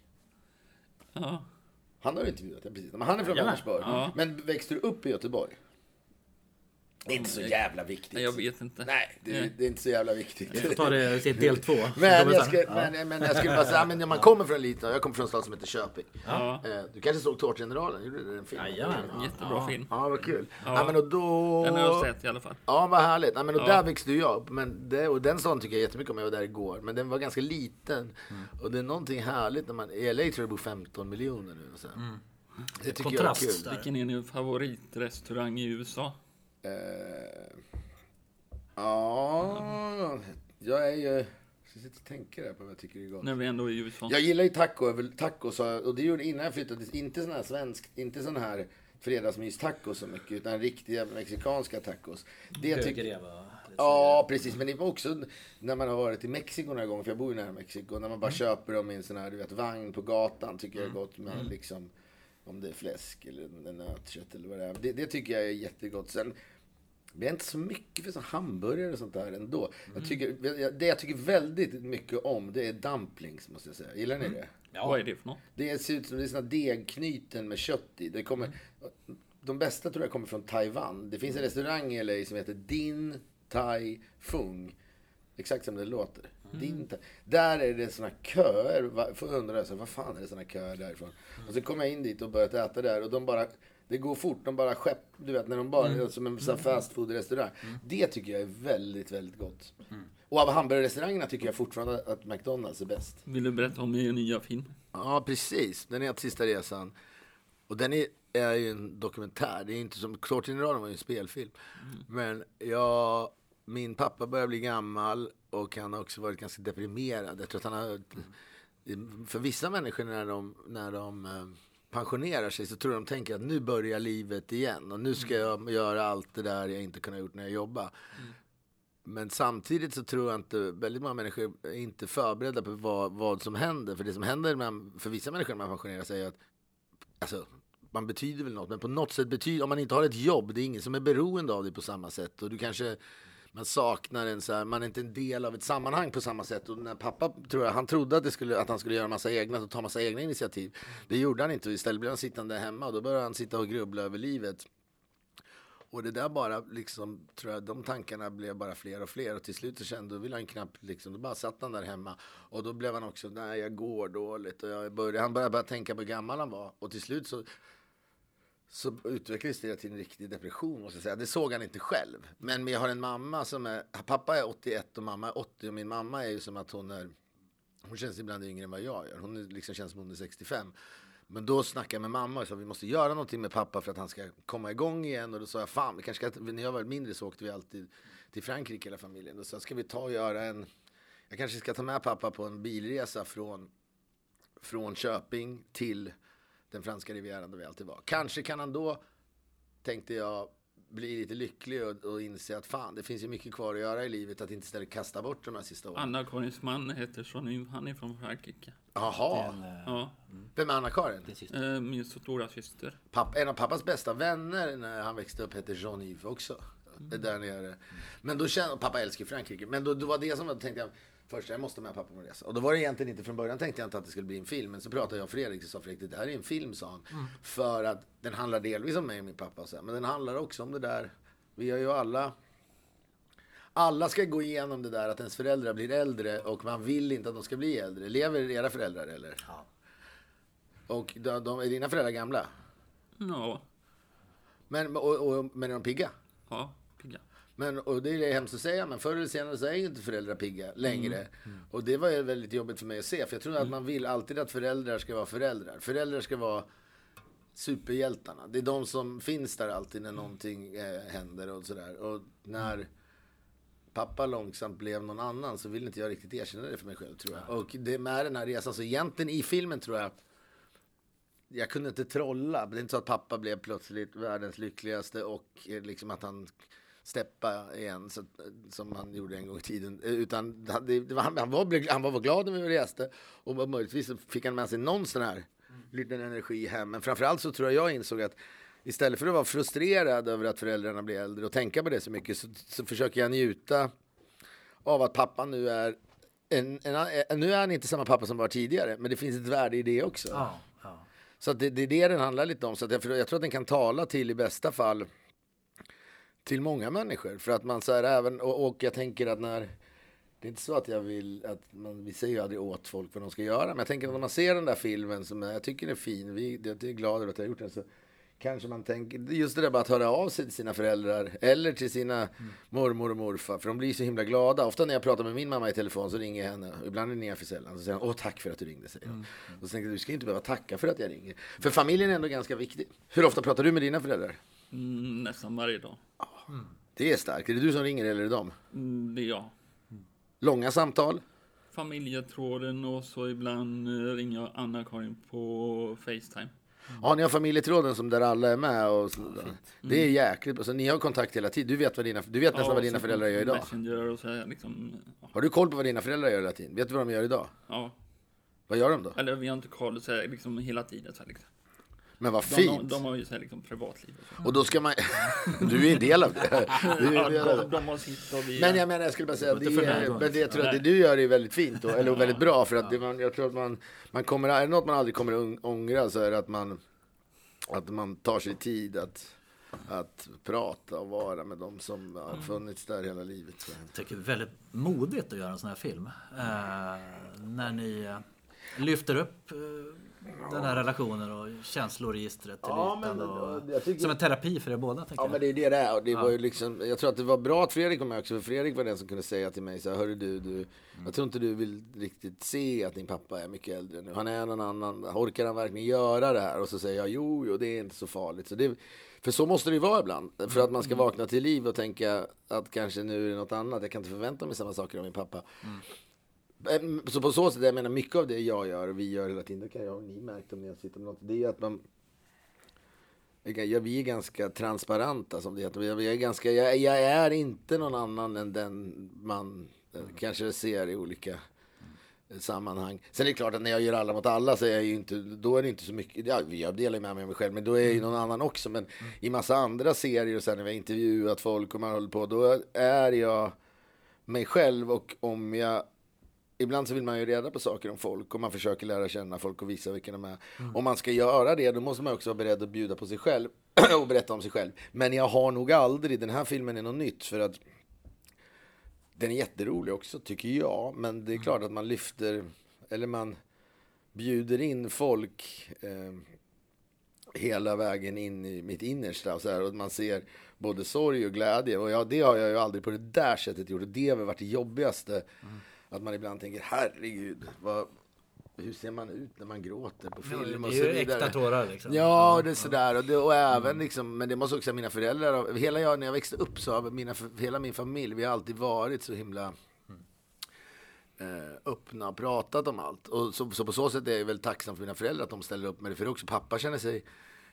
Ja. Han har du intervjuat, ja, precis. Men han är från ja. Vänersborg. Ja. Men växte du upp i Göteborg? Det är inte så jävla viktigt. Nej, jag vet inte. Nej, det, det är inte så jävla viktigt. Vi får ta det till del två. Men jag, ska, ja. men, men jag skulle bara säga, men man kommer från liten, jag kommer från en stad som heter Köping. Ja. Du kanske såg Tårtgeneralen, gjorde du den filmen? Ja, ja. Jättebra ja. film. Ja, vad kul. Ja. Ja, men och då... Den har jag sett i alla fall. Ja, vad härligt. Ja, men och ja. där växte jag upp. Men det, och den staden tycker jag jättemycket om, jag var där igår. Men den var ganska liten. Mm. Och det är någonting härligt när man... I L A tror jag det bor femton miljoner nu. Och så. Mm. Det tycker kontrast jag är kul. Där. Vilken är din favoritrestaurang i U S A? Uh, ja, jag är ju... Jag ska sitta och tänka där på vad jag tycker är gott. När vi ändå är i U S A. Jag gillar ju taco, tacos, och det gjorde innan jag flyttade. Inte sån här svensk, inte sån här fredagsmys-tacos så mycket, utan riktiga mexikanska tacos. Det tycker ja, precis. Men det var också när man har varit i Mexiko några gånger, för jag bor ju nära Mexiko, när man bara mm. köper dem i en sån här, du vet, vagn på gatan, tycker jag är gott med mm. liksom, om det är fläsk eller nötkött eller vad det är. Det, det tycker jag är jättegott. Sen det är inte så mycket för så hamburgare och sånt där ändå. Mm. Jag tycker, det jag tycker väldigt mycket om, det är dumplings, måste jag säga. Gillar ni mm. det? Ja. Vad är det för något? Det ser ut som det är såna degknyten med kött i. Det kommer, mm. De bästa tror jag kommer från Taiwan. Det finns en restaurang i L A som heter Din Tai Fung. Exakt som det låter. Mm. Din tai. Där är det såna köer. Får undra, så, vad fan är det såna köer därifrån? Mm. Och så kommer jag in dit och börjat äta där. Och de bara... Det går fort, de bara skepp, du vet, när de bara mm. som en sån fast food restaurang. Mm. Det tycker jag är väldigt, väldigt gott. Mm. Och av hamburgerrestaurangerna tycker jag fortfarande att McDonald's är bäst. Vill du berätta om er nya film? Ja, precis. Den är Sista resan. Och den är, är ju en dokumentär. Det är inte som Tårtgeneralen var ju en spelfilm. Mm. Men jag, min pappa börjar bli gammal och han har också varit ganska deprimerad. Jag tror att han har, mm. för vissa människor när de, när de pensionerar sig så tror de tänker att nu börjar livet igen och nu ska jag göra allt det där jag inte kunde ha gjort när jag jobbade. Mm. Men samtidigt så tror jag inte väldigt många människor är inte förberedda på vad, vad som händer. För det som händer med, för vissa människor när man pensionerar sig är att alltså, man betyder väl något, men på något sätt betyder, om man inte har ett jobb, det är ingen som är beroende av det på samma sätt. Och du kanske, man saknar en så här, man är inte en del av ett sammanhang på samma sätt. Och när pappa, tror jag, han trodde att, det skulle, att han skulle göra massa egna, och ta massa egna initiativ. Det gjorde han inte, istället blev han sittande hemma och då började han sitta och grubbla över livet. Och det där bara, liksom, tror jag, de tankarna blev bara fler och fler. Och till slut så kände, då ville han knappt, liksom, då bara satt han där hemma. Och då blev han också, nej jag går dåligt. Och jag började, han började bara tänka på hur gammal han var. Och till slut så, så utvecklades det till en riktig depression, måste jag säga. Det såg han inte själv. Men jag har en mamma som är, pappa är åttioett och mamma är åttio. Och min mamma är ju som att hon är, hon känns ibland yngre än vad jag gör. Hon liksom känns som hon är sextiofem. Men då snackade jag med mamma och sa vi måste göra någonting med pappa för att han ska komma igång igen. Och då sa jag, fan, vi kanske ska, när jag var mindre så åkte vi alltid till Frankrike hela familjen. Då sa jag, ska vi ta och göra en, jag kanske ska ta med pappa på en bilresa från, från Köping till den franska rivieran där vi alltid var. Kanske kan han då, tänkte jag, bli lite lycklig och, och inse att fan, det finns ju mycket kvar att göra i livet, att inte istället kasta bort de här sista åren. Anna-Karins man heter Johnny, han är från Frankrike. Jaha. Den, eh, Ja, Vem är Anna-Karin? det sista. eh, min stora syster. Papp, en av pappas bästa vänner när han växte upp hette Jean-Yves också. Mm. Där nere. Men då kände, pappa älskar Frankrike. Men då, då var det som jag tänkte jag, först jag måste med pappa på en resa. Och då var det egentligen inte, från början tänkte jag inte att det skulle bli en film. Men så pratade jag och Fredrik och sa Fredrik, det här är en film, sa han. Mm. För att den handlar delvis om mig och min pappa. Och så. Men den handlar också om det där, vi har ju alla... Alla ska gå igenom det där att ens föräldrar blir äldre och man vill inte att de ska bli äldre. Lever era föräldrar eller? Ja. Och de, de, är dina föräldrar gamla? Ja, Men, och, och, men är de pigga? ja, pigga. Men, och det är hemskt att säga, men förr eller senare så är ju inte föräldrar pigga längre. Mm. Mm. Och det var ju väldigt jobbigt för mig att se. För jag tror mm. att man vill alltid att föräldrar ska vara föräldrar. Föräldrar ska vara superhjältarna. Det är de som finns där alltid när någonting eh, händer och sådär. Och när mm. pappa långsamt blev någon annan så vill inte jag riktigt erkänna det för mig själv, tror jag. Och det med den här resan, så egentligen i filmen tror jag jag kunde inte trolla. Det är inte så att pappa blev plötsligt världens lyckligaste och liksom att han steppa igen så, som han gjorde en gång i tiden, utan det, det var, han, han, var, han var glad när vi reste och möjligtvis fick han med sig någon sån här mm. liten energi hem, men framförallt så tror jag jag insåg att istället för att vara frustrerad över att föräldrarna blir äldre och tänka på det så mycket så, så försöker jag njuta av att pappa nu är en, en, en, nu är han inte samma pappa som var tidigare, men det finns ett värde i det också. Ja, ja. Så att det, det är det den handlar lite om, så att jag, jag tror att den kan tala till i bästa fall till många människor, för att man så här även, och, och jag tänker att när det är inte så att jag vill att man, vi säger ju aldrig åt folk vad de ska göra, men jag tänker att när man ser den där filmen som jag tycker är fin, vi, jag är glad över att jag har gjort den, så kanske man tänker, just det där bara att höra av sig till sina föräldrar eller till sina mm. mormor och morfar, för de blir så himla glada. Ofta när jag pratar med min mamma i telefon så ringer jag henne, ibland är det för sällan, så säger hon, åh tack för att du ringde, säger mm. och så tänker jag, du ska inte behöva tacka för att jag ringer, för familjen är ändå ganska viktig. Hur ofta pratar du med dina föräldrar? Mm, nästan varje dag. Mm. Det är starkt. Är det du som ringer eller är det dem? Mm, det är jag. Långa samtal? Familjetråden, och så ibland eh, ringer jag Anna-Karin på FaceTime. Mm. Ja, ni har familjetråden som där alla är med och så, mm. det är jäkligt. Alltså, ni har kontakt hela tiden. Du vet vad dina, du vet nästan ja, vad dina föräldrar gör idag. Messenger och så här, liksom, ja. Har du koll på vad dina föräldrar gör hela tiden? Vet du vad de gör idag? Ja. Vad gör de då? Eller vi har inte koll så här, liksom hela tiden så här, liksom. Men vad De, fint. de, de har ju så här, liksom privatliv. Och, så. Och då ska man... du är en del av det. Du är en del av det. de, de har sitt och vi... Men jag menar, jag skulle bara säga att det, är, men det, jag tror att det du gör är väldigt fint då, eller väldigt bra, för att det, man, jag tror att man, man kommer, är det något man aldrig kommer att ångra, så är det att man, att man tar sig tid att, att prata och vara med dem som har funnits där hela livet. Jag tycker det är väldigt modigt att göra en sån här film. Eh, när ni eh, lyfter upp eh, den här relationen och känsloregistret till ja, ytan men, och, jag tycker, som en terapi för er båda. Ja, jag. men det är det det är. Och det ja. var ju liksom, jag tror att det var bra att Fredrik kom med också, för Fredrik var den som kunde säga till mig så här, hörru du, du mm. jag tror inte du vill riktigt se att din pappa är mycket äldre nu. Han är någon annan, orkar han verkligen göra det här? Och så säger jag, jo, jo, det är inte så farligt. Så det, för så måste det ju vara ibland. För att man ska vakna till liv och tänka att kanske nu är det något annat. Jag kan inte förvänta mig samma saker av min pappa. Mm. Så på så sätt, jag menar, mycket av det jag gör och vi gör hela tiden, det kan jag och ni märkt om jag sitter med något, det är ju att man, ja, vi är ganska transparenta som det heter. Jag är, ganska, jag, jag är inte någon annan än den man mm. kanske ser i olika mm. sammanhang. Sen är det klart att när jag gör alla mot alla så är jag ju inte, då är det inte så mycket, ja, jag delar med mig av mig själv, men då är jag ju någon annan också. Men mm. i massa andra serier och sen när vi har intervjuat folk och man håller på, då är jag mig själv, och om jag ibland så vill man ju reda på saker om folk och man försöker lära känna folk och visa vilka de är. Mm. Om man ska göra det, då måste man också vara beredd att bjuda på sig själv och berätta om sig själv. Men jag har nog aldrig, den här filmen är något nytt, för att den är jätterolig också, tycker jag. Men det är klart att man lyfter, eller man bjuder in folk eh, hela vägen in i mitt innersta och så här, och man ser både sorg och glädje. Och ja, det har jag ju aldrig på det där sättet gjort, och det har varit det jobbigaste. Mm. Att man ibland tänker, herregud, vad, hur ser man ut när man gråter på film och så vidare. Det är ju äkta tårar liksom. Ja, det är sådär. Och, det, och även mm. liksom, men det måste också säga, mina föräldrar, hela jag, när jag växte upp så har mina, hela min familj, vi har alltid varit så himla mm. eh, öppna och pratat om allt. Och så, så på så sätt är jag väl tacksam för mina föräldrar att de ställer upp med det. För också pappa känner sig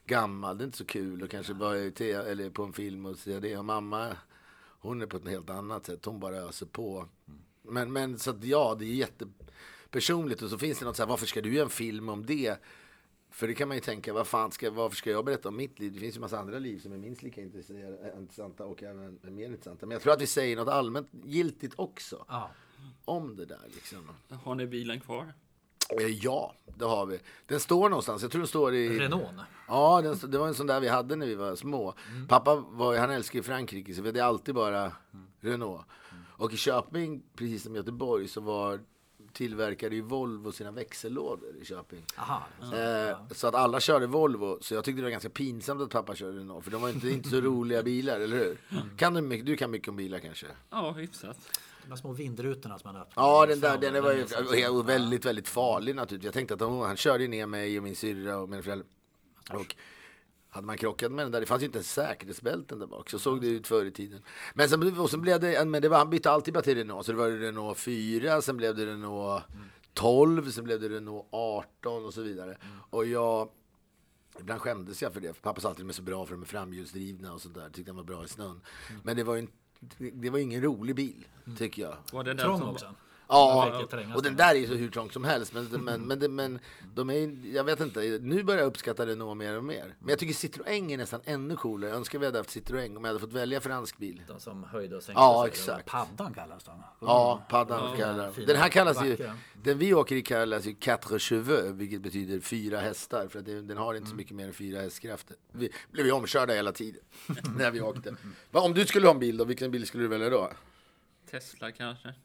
gammal, det är inte så kul och kanske bara i te- eller på en film och se det. Och mamma, hon är på ett helt annat sätt, hon bara öser på. Men, men så att ja, det är jättepersonligt och så finns det något så här, varför ska du göra en film om det? För det kan man ju tänka, vad fan ska, varför ska jag berätta om mitt liv? Det finns ju massa andra liv som är minst lika intressanta och även mer intressanta. Men jag tror att vi säger något allmänt giltigt också Ja. om det där liksom. Har ni bilen kvar? Eh, Ja, det har vi. Den står någonstans. Jag tror den står i... Renault. Ja, den, det var en sån där vi hade när vi var små. Mm. Pappa var, han älskar ju Frankrike så vi hade alltid bara mm. Renault. Mm. Och i Köping, precis som i Göteborg, så var tillverkade ju Volvo sina växellådor i Köping. Aha, så, eh, ja. så att alla körde Volvo. Så jag tyckte det var ganska pinsamt att pappa körde Renault. För de var inte, inte så roliga bilar, eller hur? Mm. Kan du, mycket, du kan mycket om bilar kanske? Ja, hyfsat. De små vindrutorna som man öppnar. Ja, den där, den var ju väldigt, väldigt farlig naturligtvis. Jag tänkte att de, han körde ner mig och min syrra och mina föräldrar. Och hade man krockat med den där, det fanns ju inte en säkerhetsbälten där bak. Så såg det ut förr i tiden. Men sen, och sen blev det, men det var, han bytte alltid bara till Renault. Så det var Renault fyra, sen blev det Renault tolv, sen blev det Renault arton och så vidare. Mm. Och jag, ibland skämdes jag för det. För pappa sa alltid att de är så bra för de är framhjulsdrivna och sånt där. Tyckte han var bra i snön. Mm. Men det var ju en, det var ingen rolig bil, tycker jag. Var det Trång som... också. Ja, och den där är ju så hur trång som helst. Men, men, men, men, men de är, jag vet inte, nu börjar jag uppskatta det nog mer och mer. Men jag tycker Citroën är nästan ännu coolare. Jag önskar vi hade haft Citroën om jag hade fått välja fransk bil. De som höjde och sänkte Ja, sig. exakt. Paddan kallas den. Ja, paddan Ja, kallar fina, den. här kallas ju, vackra. den vi åker i kallas ju quatre cheveux, vilket betyder fyra hästar. För att det, den har inte så mycket mer än fyra hästkrafter. Vi blev ju omkörda hela tiden när vi åkte. Va, om du skulle ha en bil då, vilken bil skulle du välja då? Tesla kanske?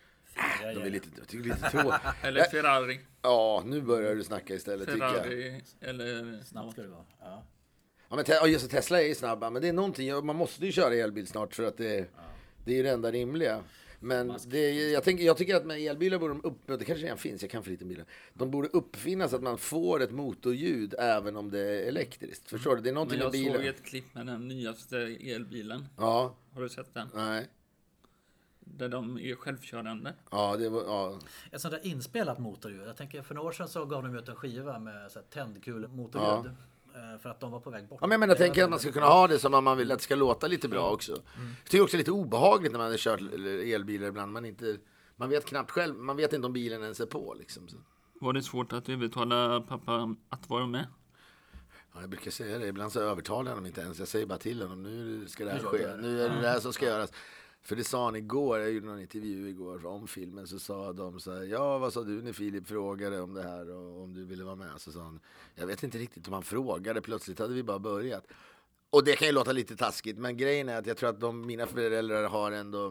De är lite, jag tycker lite tråkigt. Eller Ferrari. Ja, nu börjar du snacka istället, tycker jag. Ferrari eller... Snabbt ska det vara. Ja. Ja, men te- ja, just det, Tesla är ju snabba, men det är någonting, man måste ju köra elbil snart för att det, ja. det är ju det enda rimliga. Men det, jag, tänker, jag tycker att med elbilar borde de upp, det kanske redan finns, jag kan för lite bilar. De borde uppfinnas att man får ett motorljud även om det är elektriskt. Förstår du? Det är någonting Men jag med bilar. såg ett klipp med den nyaste elbilen. Ja. Har du sett den? Nej. Där de är självkörande. Ja, det var, ja. Ett sånt där inspelat motorljud. Jag tänker för några år sedan så gav de ut en skiva med så här tändkul motorljud. Ja. För att de var på väg bort. Ja, men jag menar, tänker att man ska kunna ha det som om man vill att det ska låta lite bra också. Mm. Jag tycker också lite obehagligt när man har kört elbilar ibland. Man, inte, man vet knappt själv, man vet inte om bilen ens är på. Liksom. Var det svårt att övertala pappa att vara med? Ja, jag brukar säga det. Ibland så övertalar jag honom inte ens. Jag säger bara till honom, nu ska det här ske. Nu är det det här som ska göras. För det sa han igår, jag gjorde någon intervju igår om filmen, så sa de så här, ja vad sa du när Filip frågade om det här och om du ville vara med? Så sa han, jag vet inte riktigt om han frågade, plötsligt hade vi bara börjat. Och det kan ju låta lite taskigt, men grejen är att jag tror att de, mina föräldrar har ändå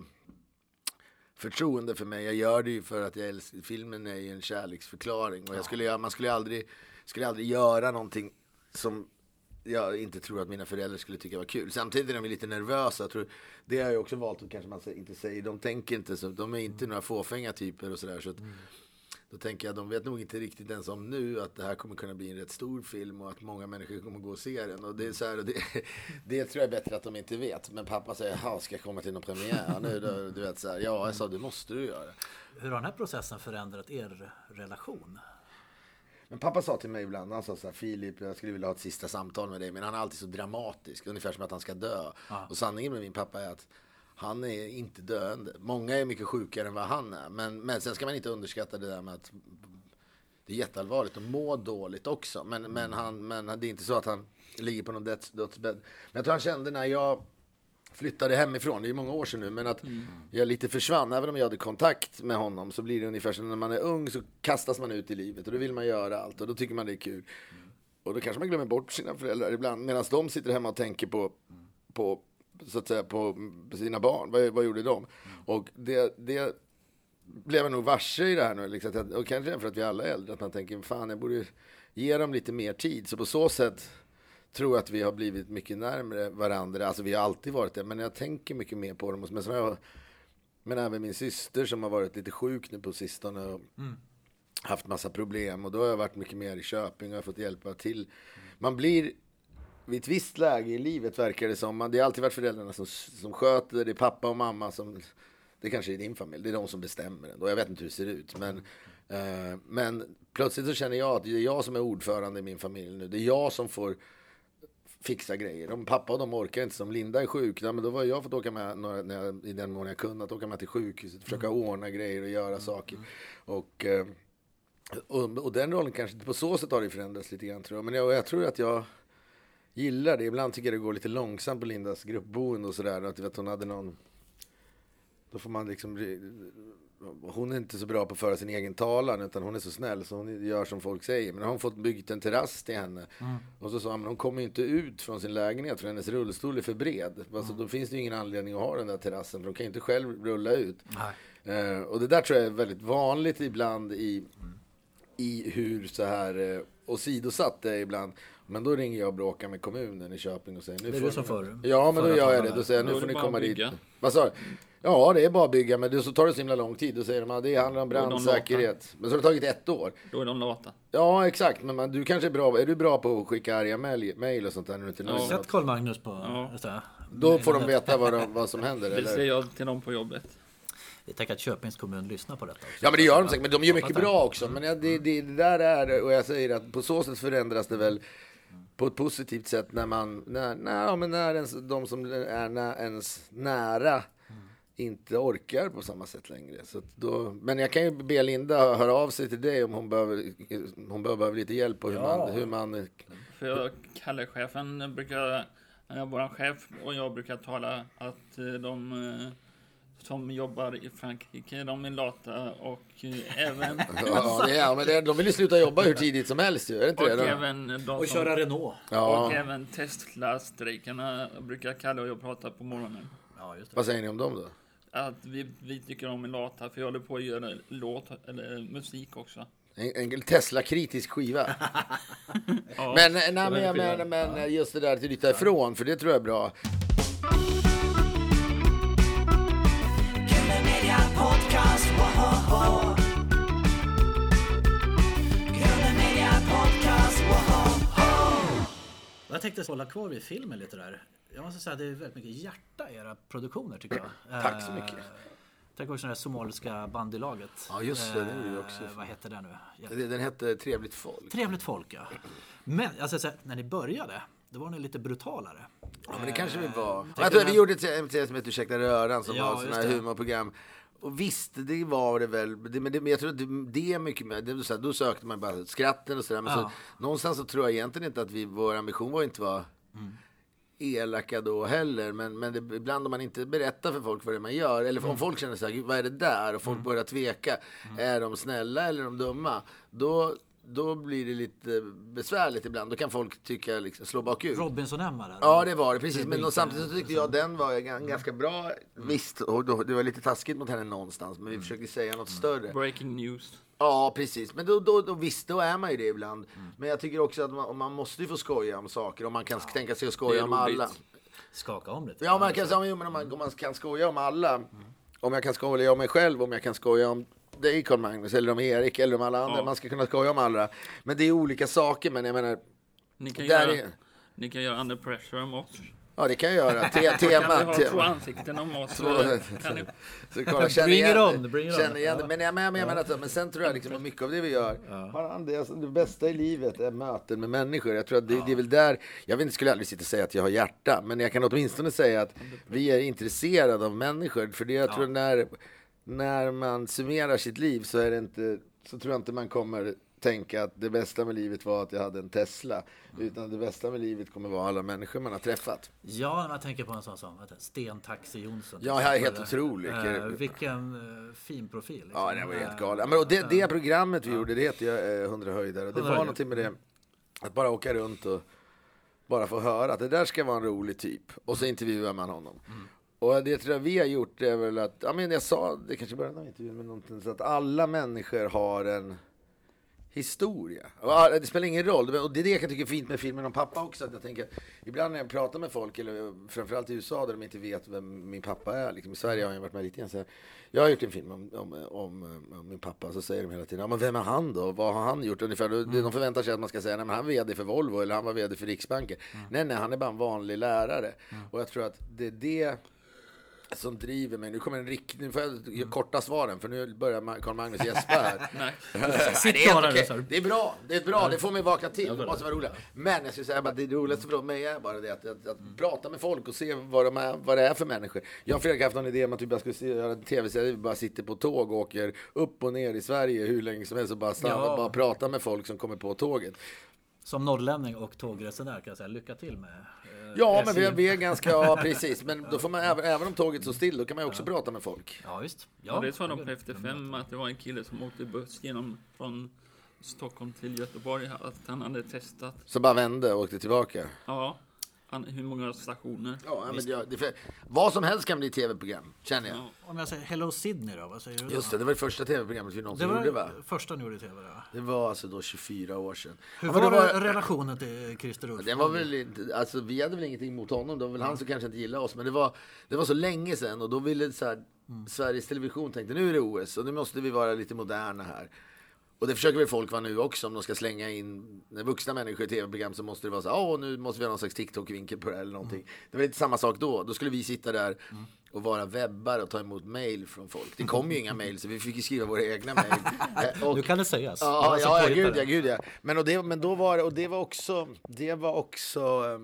förtroende för mig. Jag gör det ju för att jag älskar, filmen är ju en kärleksförklaring och jag skulle, man skulle aldrig, skulle aldrig göra någonting som jag inte tror att mina föräldrar skulle tycka var kul. Samtidigt är de lite nervösa. Jag tror, det har jag också valt att kanske man inte säger. De tänker inte så. De är inte mm. några fåfänga typer och sådär. Så att, mm. då tänker jag, de vet nog inte riktigt ens om nu att det här kommer kunna bli en rätt stor film och att många människor kommer gå och se den. Och det är så här, och det, det tror jag är bättre att de inte vet. Men pappa säger, ja, ska jag komma till någon premiär nu? Då, du vet så här, ja, jag sa, det måste du göra. Hur har den här processen förändrat er relation? Men pappa sa till mig ibland, han sa så här, Filip, jag skulle vilja ha ett sista samtal med dig, men han är alltid så dramatisk, ungefär som att han ska dö. Ja. Och sanningen med min pappa är att han är inte döende. Många är mycket sjukare än vad han är, men, men sen ska man inte underskatta det där med att det är jätteallvarligt och må dåligt också. Men, mm. men, han, men det är inte så att han ligger på någon döds, dödsbädd. Men jag tror han kände när jag flyttade hemifrån, det är många år sedan nu, men att mm. jag lite försvann. Även om jag hade kontakt med honom så blir det ungefär som när man är ung så kastas man ut i livet och då vill man göra allt och då tycker man det är kul. Mm. Och då kanske man glömmer bort sina föräldrar ibland medan de sitter hemma och tänker på, mm. på, så att säga, på sina barn. Vad, vad gjorde de? Mm. Och det, det blev jag nog varse i det här nu. Liksom, och kanske för att vi alla är äldre, att man tänker, fan, jag borde ge dem lite mer tid. Så på så sätt tror jag att vi har blivit mycket närmare varandra. Alltså vi har alltid varit det, men jag tänker mycket mer på dem. Men, som jag, men även min syster som har varit lite sjuk nu på sistone och mm. haft massa problem. Och då har jag varit mycket mer i Köping och har fått hjälpa till. Mm. Man blir, vid ett visst läge i livet verkar det som, man, det har alltid varit föräldrarna som, som sköter, det är pappa och mamma som, det kanske är din familj, det är de som bestämmer det. Och jag vet inte hur det ser ut, men, eh, men plötsligt så känner jag att det är jag som är ordförande i min familj nu. Det är jag som får fixa grejer. De pappa och de orkar inte. Som Linda är sjuk, ja, men då var jag fått åka med några, när jag, i den mån jag kunde, att åka med till sjukhuset, försöka mm. ordna grejer och göra mm. saker. Och, och, och den rollen kanske på så sätt har det förändrats lite grann, tror jag. Men jag, jag tror att jag gillar det. Ibland tycker jag det går lite långsamt på Lindas gruppboende och sådär. Att vet, hon hade någon... Då får man liksom... Hon är inte så bra på att föra sin egen talan, utan hon är så snäll så hon gör som folk säger. Men hon har fått byggt en terrass till henne. Mm. Och så sa han, men hon kommer ju inte ut från sin lägenhet för hennes rullstol är för bred. Mm. Alltså, då finns det ju ingen anledning att ha den där terrassen, för de kan ju inte själv rulla ut. Uh, och det där tror jag är väldigt vanligt ibland i, mm. i hur så här uh, åsidosatt det är ibland. Men då ringer jag och bråkar med kommunen i Köping och säger... Nu det är får du som förr. Ja, men då gör jag det. Då säger jag, nu får ni komma dit. Vad sa du? Ja, det är bara att bygga, men så tar det så himla lång tid. Då säger de att det handlar om brandsäkerhet. Men så har det tagit ett år. Då är de lata. Ja, exakt. Men man, du kanske är bra. Är du bra på att skicka arga mejl och sånt där? När du inte har du sett Carl Magnus på... Ja. Då får de veta vad, de, vad som händer. Det eller? säger jag till dem på jobbet. Jag tänker att Köpings kommun lyssnar på detta också. Ja, men det gör de säkert. Men de gör mycket bra också. Men det, det, det där är... Och jag säger att på så sätt förändras det väl på ett positivt sätt när man... När, när, ja, men när ens, de som är när, ens nära inte orkar på samma sätt längre. Så då, men jag kan ju be Linda höra av sig till dig om hon behöver, hon behöver lite hjälp på hur, ja. man, hur man... För jag, Kalle-chefen brukar, han är vår chef och jag brukar tala att de som jobbar i Frankrike, de är lata och även... ja, det är, men det, de vill ju sluta jobba hur tidigt som helst, är det inte och det? Även de och som, köra Renault. Ja. Och även Tesla-strejkarna brukar Kalle och jag prata på morgonen. Ja, just det. Vad säger ni om dem då? Att vi, vi tycker om en låta, för jag håller på att göra låt eller musik också. En, en Tesla-kritisk skiva. ja, men nej, men, jag menar, men just det där att lyfta ifrån, för det tror jag är bra. Podcast, woho! Media Podcast, woho! Jag tänkte hålla kvar vid filmen lite där. Jag måste säga att det är väldigt mycket hjärta i era produktioner, tycker jag. Tack så mycket. Tänk också det här somaliska bandylaget. Ja, just det. Det är ju också. Eh, vad heter det nu? Jätte... Den hette Trevligt folk. Trevligt folk, ja. Men alltså, så här, när ni började, då var ni lite brutalare. Ja, men det kanske vi var. Jag tror vi gjorde ett M T S som heter Ursäkta röran, som ja, var sådana här humorprogram. Och visst, det var det väl. Det, men, det, men jag tror att det, det är mycket mer. Det, så här, då sökte man bara skratten och sådär. Men ja. så, någonstans så tror jag egentligen inte att vi, vår ambition var inte vara mm. elaka då heller. Men, men det, ibland om man inte berättar för folk vad det man gör. Eller mm. om folk känner så här, vad är det där? Och folk mm. börjar tveka. Mm. Är de snälla eller är de dumma? Då... Då blir det lite besvärligt ibland. Då kan folk tycka, liksom, slå bakut. Robinson-Emma där? Ja, det var det. Precis. Men samtidigt så tyckte jag den var ganska bra. Mm. Visst, och då, det var lite taskigt mot henne någonstans. Men vi försökte säga något mm. större. Breaking news. Ja, precis. Men då, då, då visst, då är man ju det ibland. Mm. Men jag tycker också att man, man måste ju få skoja om saker. Och man kan ja. tänka sig att skoja om alla. Skaka om lite. Ja, man kan, ja, men om, man, om man kan skoja om alla. Mm. Om jag kan skoja om mig själv, om jag kan skoja om dig, Carl Magnus, eller om Erik, eller om alla andra. Ja. Man ska kunna skoja om alla. Men det är olika saker, men jag menar... Ni kan, göra, är... ni kan göra Under Pressure om oss. Ja, det kan jag göra. Te- tema. Kan vi ha två ansikten om oss? Två, kan ni... Så kolla, känner bring igen, it on, bring it on. Känner igen, men jag menar, men, men, men sen tror jag liksom att mycket av det vi gör, ja. det, alltså, det bästa i livet är möten med människor. Jag tror att det, ja. det är väl där, jag vet inte, skulle aldrig sitta och säga att jag har hjärta, men jag kan åtminstone säga att vi är intresserade av människor. För det jag ja. tror när, när man summerar sitt liv så är det inte, så tror jag inte man kommer tänka att det bästa med livet var att jag hade en Tesla, mm. utan det bästa med livet kommer vara alla människor man har träffat. Ja, när man tänker på en sån som Sten Taxi Jonsson. Ja, jag är helt otrolig. Uh, vilken uh, fin profil. Liksom. Ja, det var helt galet. Men och det, det programmet vi uh, gjorde, det heter ju uh, hundra höjdare. Det var någonting med det, att bara åka runt och bara få höra att det där ska vara en rolig typ. Och så intervjuar man honom. Mm. Och det tror jag vi har gjort är väl att, ja men jag sa, det kanske började av intervjun med någonting, så att alla människor har en historia. Och det spelar ingen roll. Och det är det jag kan tycka är fint med filmen om pappa också. Att jag tänker, ibland när jag pratar med folk, eller framförallt i U S A där de inte vet vem min pappa är. Liksom, i Sverige har jag varit med lite grann. Så jag har gjort en film om, om, om, om min pappa. Så säger de hela tiden, ja, men vem är han då? Vad har han gjort? Ungefär, mm. De förväntar sig att man ska säga, nej men han var vd för Volvo eller han var vd för Riksbanken. Mm. Nej, nej, han är bara en vanlig lärare. Mm. Och jag tror att det är det som driver mig. Nu kommer en riktig, nu får jag ge korta svaren för nu börjar Carl Magnus gäspa här. Nej. Nej, det, är okay. det är bra, det är bra, det får mig vakna till, det måste vara roligt. Men jag skulle säga att det roligaste för mig är bara det att, att, att prata med folk och se vad, de är, vad det är för människor. Jag har Fredrik haft någon idé om att vi bara skulle göra en tv-serie, vi bara sitter på tåg och åker upp och ner i Sverige hur länge som helst och bara stanna ja. och bara prata med folk som kommer på tåget. Som norrlänning och tågresenär kan jag säga, lycka till med eh, ja, men vi är, vi är ganska, ja precis, men då får man även, även om tåget står still, då kan man ju också ja. prata med folk. Ja, visst. Ja, ja det sa de på Efter fem att det var en kille som åkte buss genom från Stockholm till Göteborg, att han hade testat. Så bara vände och åkte tillbaka? Ja. Hur många stationer? Ja, men det, det för, vad som helst kan bli tv-program, känner jag. Ja. Om jag säger Hello Sydney då, vad säger du då? Just det, det var det första tv-programmet vi någonsin gjorde, va? Det var första ni gjorde tv, va? Det var alltså då tjugofyra år sedan. Hur var, ja, var det relationen till Christer Ulf? Det var väl inte, alltså vi hade väl ingenting mot honom, det var väl mm. han som kanske inte gillade oss, men det var, det var så länge sedan och då ville så här, mm. Sveriges Television tänkte, nu är det O S och nu måste vi vara lite moderna här. Och det försöker väl folk vara nu också, om de ska slänga in när vuxna människor i tv-program så måste det vara så här, åh nu måste vi ha någon slags TikTok-vinkel på det eller någonting. Mm. Det var inte samma sak då. Då skulle vi sitta där mm. och vara webbar och ta emot mejl från folk. Det kom ju inga mejl så vi fick ju skriva våra egna mejl. Nu kan det sägas. Ja, ja, ja, gud, ja, gud ja. Men, och det, men då var det, och det var också, det var också,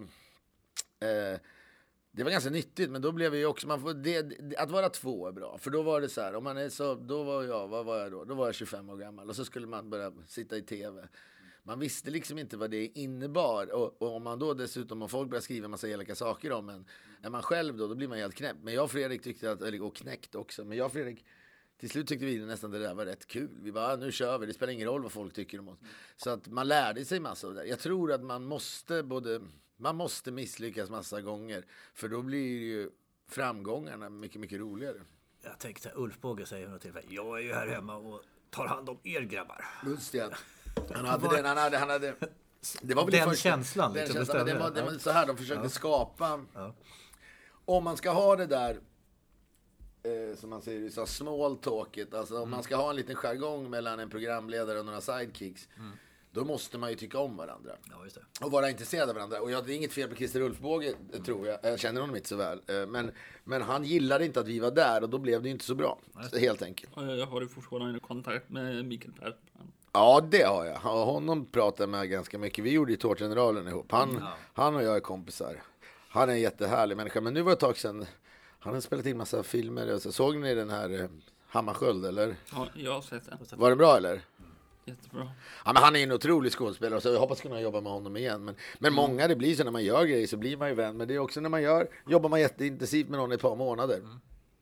eh, det var ganska nyttigt, men då blev vi också, man får, det, det, att vara två är bra. För då var det så här, om man är så, då var jag, vad var jag då? Då var jag tjugofem år gammal och så skulle man börja sitta i tv. Man visste liksom inte vad det innebar. Och, och om man då dessutom, om folk börjar skriva en massa elaka saker om en, är man själv då, då blir man helt knäpp. Men jag och Fredrik tyckte att, eller och knäckt också, men jag och Fredrik, till slut tyckte vi nästan det där var rätt kul. Vi bara, nu kör vi, det spelar ingen roll vad folk tycker om oss. Så att man lärde sig massa av det där. Jag tror att man måste både... Man måste misslyckas massa gånger. För då blir ju framgångarna mycket, mycket roligare. Jag tänkte, Ulf Båge säger något tillfälle. Jag är ju här hemma och tar hand om er grabbar. Just det. Han hade den, han hade, han hade... Det var väl den första, känslan. Den liksom, känslan, det var, det var så här de försökte ja. skapa. Ja. Om man ska ha det där, eh, som man säger, så small talket. Alltså mm. om man ska ha en liten jargong mellan en programledare och några sidekicks. Mm. Då måste man ju tycka om varandra. Ja, just det. Och vara intresserad av varandra. Och jag, det är inget fel på Christer Ulf Båge, mm. tror jag. Jag känner honom inte så väl. Men, men han gillade inte att vi var där. Och då blev det ju inte så bra. Så, helt enkelt. Jag har ju fortfarande kontakt med Mikael Persson. Ja, det har jag. Honom pratar med ganska mycket. Vi gjorde ju Tårtgeneralen ihop. Han, mm. han och jag är kompisar. Han är en jättehärlig människa. Men nu var det ett tag sedan. Han har spelat in massa filmer. Så såg ni den här Hammarsköld, eller? Ja, jag har sett den. Var det bra, eller? Jättebra. Ja, men han är en otrolig skådespelare så jag hoppas kunna jobba med honom igen. Men, men mm. många, det blir så när man gör grejer så blir man ju vän. Men det är också när man gör, jobbar man jätteintensivt med någon i ett par månader. Mm.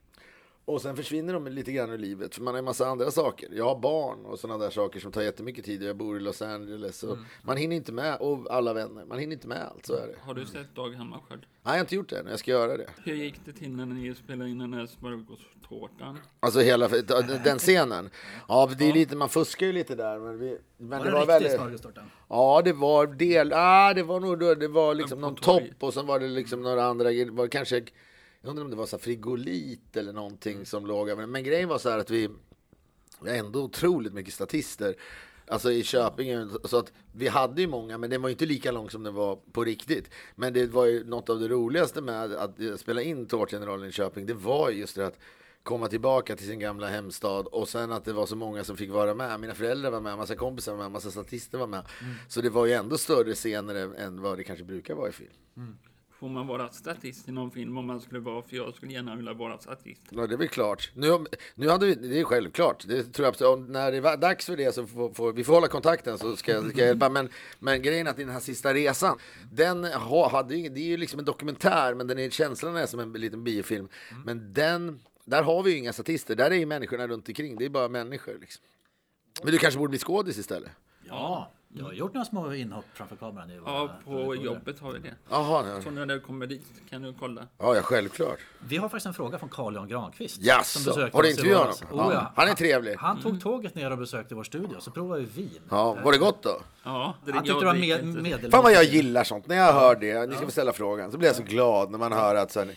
Och sen försvinner de lite grann ur livet. För man har en massa andra saker. Jag har barn och sådana där saker som tar jättemycket tid. Jag bor i Los Angeles. Och mm. man hinner inte med, och alla vänner. Man hinner inte med allt, så är det. Har du sett Dag Hammarskjöld? Nej, jag har inte gjort det än. Jag ska göra det. Hur gick det till när ni spelade in den här smörgåstårtan? Alltså hela, den scenen. Ja, det är lite, man fuskar ju lite där. Men, vi, men var det, det var väldigt... smörgåstårtan? Ja, det var del... Ah, det var nog då, det var liksom någon topp. Och sen var det liksom några andra... Var kanske... Jag undrar om det var så frigolit eller någonting mm. som låg över. Men grejen var så här att vi, vi är ändå otroligt mycket statister. Alltså i Köping. Så att vi hade ju många, men det var ju inte lika långt som det var på riktigt. Men det var ju något av det roligaste med att spela in Tårtgeneralen i Köping. Det var just det att komma tillbaka till sin gamla hemstad. Och sen att det var så många som fick vara med. Mina föräldrar var med, massa kompisar var med, massa statister var med. Mm. Så det var ju ändå större scener än vad det kanske brukar vara i film. Mm. Får man vara statist i någon film om man skulle vara, för jag skulle gärna vilja vara statist. Ja, det är väl klart. Nu, nu hade vi, det är självklart. Det tror jag absolut. När det är dags för det så får, får vi får hålla kontakten så ska, ska jag hjälpa. Men, men grejen är att i den här sista resan, den ha, hade ju, det är ju liksom en dokumentär, men den är, känslan är som en liten biofilm. Mm. Men den, där har vi ju inga statister. Där är ju människorna runt omkring. Det är bara människor liksom. Men du kanske borde bli skådis istället? Ja. Jag har gjort några små inhopp framför kameran nu. Ja, på jobbet har vi det. Jaha, ja. Så när du kommer dit kan du kolla. Ja, ja, självklart. Vi har faktiskt en fråga från Carl-Jan Granqvist. Jaså, har du intervjuat honom? Oh, ja. Han är trevlig. Han, han tog tåget ner och besökte vår studio, så provade vi vin. Ja, var det gott då? Ja, det han tyckte det var med, medel. Fan vad jag gillar sånt. När jag hör det, ni ska få ställa frågan, så blir jag så glad när man hör att så här,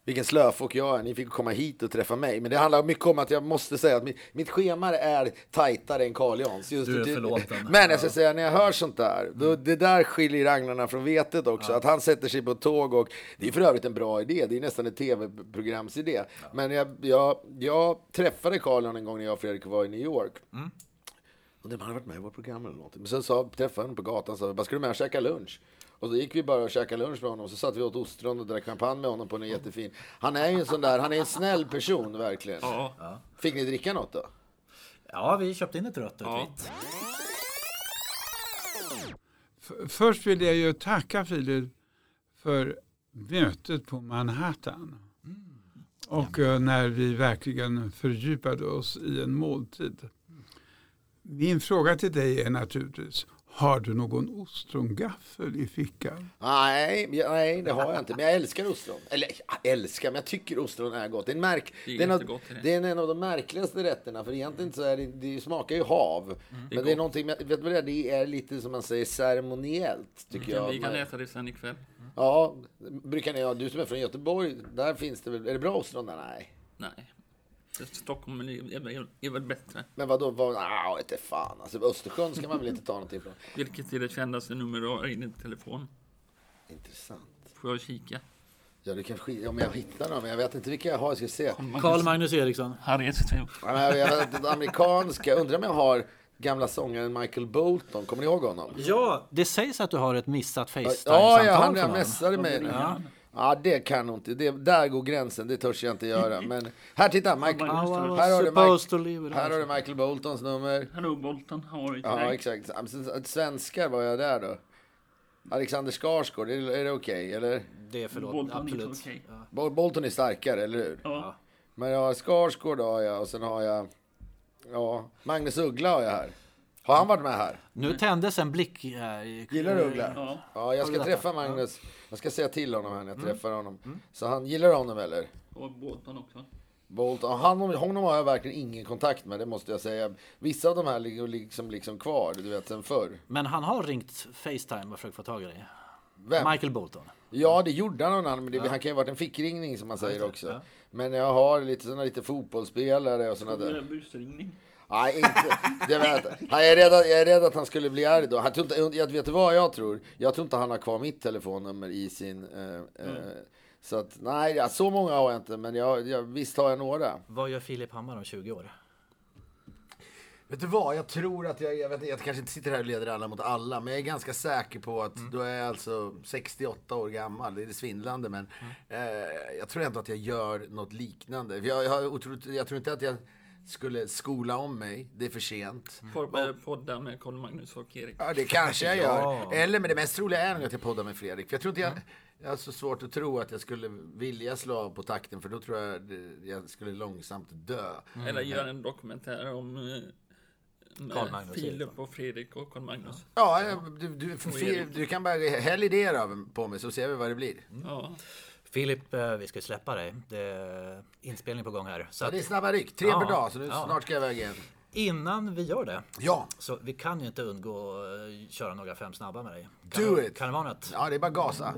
Vilken slöfock jag är. Ni fick komma hit och träffa mig. Men det handlar mycket om att jag måste säga att mitt, mitt schema är tajtare än Carl Jans. Just du är det, förlåten. Men jag ska säga, när jag hör sånt där, då, det där skiljer agnarna från vetet också. Ja. Att han sätter sig på ett tåg och det är för övrigt en bra idé. Det är nästan ett tv-programsidé. Ja. Men jag, jag, jag träffade Carl en gång när jag och Fredrik var i New York. Mm. Och det hade varit med i vårt program eller något. Men sen sa, träffade honom på gatan och sa, vad ska du med och käka lunch? Och så gick vi bara och käkade lunch med honom. Och så satt vi åt ostron och drack champagne med honom på en jättefin. Han är ju en sån där, han är en snäll person verkligen. Ja. Fick ni dricka något då? Ja, vi köpte in ett rött och Ja. vitt. F- först vill jag ju tacka Filip för mötet på Manhattan. Mm. Och uh, när vi verkligen fördjupade oss i en måltid. Min fråga till dig är naturligtvis, har du någon ostrongaffel i fickan? Nej, nej, det har jag inte. Men jag älskar ostron. Eller jag älskar, men jag tycker ostron är gott. Det är, en märk, det är, det är, något, det. det är en av de märkligaste rätterna. För egentligen så är det, det smakar ju hav. Mm. Men det är, det är någonting, vet du vad det är? Det är lite som man säger ceremoniellt, tycker mm. jag. Vi kan äta det sen ikväll. Mm. Ja, brukar ni, ja, du som är från Göteborg, där finns det väl, är det bra ostron där? Nej. Nej. Stockholm är, är, är väl bättre. Men vadå? Vad, ah, inte fan. Alltså, Östersjön ska man väl inte ta någonting från. Vilket är det kändaste nummer i din telefon? Intressant. Får jag kika? Ja, du kan skita om jag hittar dem, men jag vet inte vilka jag har. Jag ska se. Carl Magnus Eriksson. Harriet Stream. Ja, jag vet inte, amerikanska. Undrar om jag har gamla sångaren Michael Bolton. Kommer ni ihåg honom? Ja, det sägs att du har ett missat FaceTime-samtal. Ja, ja, han från messade mig nu. Ja. Ja, det kan nog inte. Det, där går gränsen, det törs jag inte göra. Men här, titta. Michael, här, har du Mike, här har du Michael Boltons nummer. Hello Bolton, how are you today? Ja, exakt. Svenskar var jag där då. Alexander Skarsgård, är, är det okej, okay, eller? Det är förlåt, Bolton absolut. Är okay. Ja. Bolton är starkare, eller hur? Ja. Men jag har Skarsgård har jag, och sen har jag... Ja, Magnus Uggla har jag här. Har han varit med här? Nu tändes en blick här. Gillar du Uggla? Ja. Ja, jag ska träffa Magnus. Jag ska säga till honom här när jag träffar honom. Så han gillar honom, eller? Och Bolton också. Bolton. Han, honom har jag verkligen ingen kontakt med, det måste jag säga. Vissa av de här ligger liksom, liksom kvar, du vet, sen förr. Men han har ringt FaceTime och försökt få tag i dig. Vem? Michael Bolton. Ja, det gjorde han någon annan, men det, Ja. han kan ju ha varit en fickringning som man säger också. Ja. Men jag har lite såna lite fotbollsspelare och såna där. Busringning. Nej, inte. Jag, vet, jag, är rädd, jag är rädd att han skulle bli arg då. Han tror inte, jag vet vad jag tror. Jag tror inte han har kvar mitt telefonnummer i sin... Eh, mm. eh, så att, nej, ja, så många har jag inte. Men jag, jag, visst har jag några. Vad gör Filip Hammar om tjugo år? Vet du vad, jag tror att jag, jag, vet, jag kanske inte sitter här och leder alla mot alla. Men jag är ganska säker på att mm. då är jag alltså sextioåtta år gammal. Det är det svindlande, men mm. eh, jag tror ändå att jag gör något liknande. Jag, jag, jag, jag tror inte att jag... skulle skola om mig, det är för sent. Får börja podda med Carl Magnus och Erik. Ja, det kanske jag gör. Ja. Eller, men det mest troliga är nog att jag poddar med Fredrik. För jag tror inte jag, jag har så svårt att tro att jag skulle vilja slå av på takten, för då tror jag det, jag skulle långsamt dö. Mm. Eller göra en dokumentär om Carl Magnus Filip och Fredrik och Carl Magnus. Ja, du, du, du, du kan bara hälla idéer på mig så ser vi vad det blir. Mm. Ja. Filip, vi ska släppa dig. Det är inspelning på gång här. Så ja, att, det är snabba ryck. Tre ja, per dag, så nu, ja. snart ska jag iväg igen. Innan vi gör det, ja. så vi kan ju inte undgå att köra några fem snabba med dig. Kan Do det, it! Kan det vara något? Ja, det är bara gasa.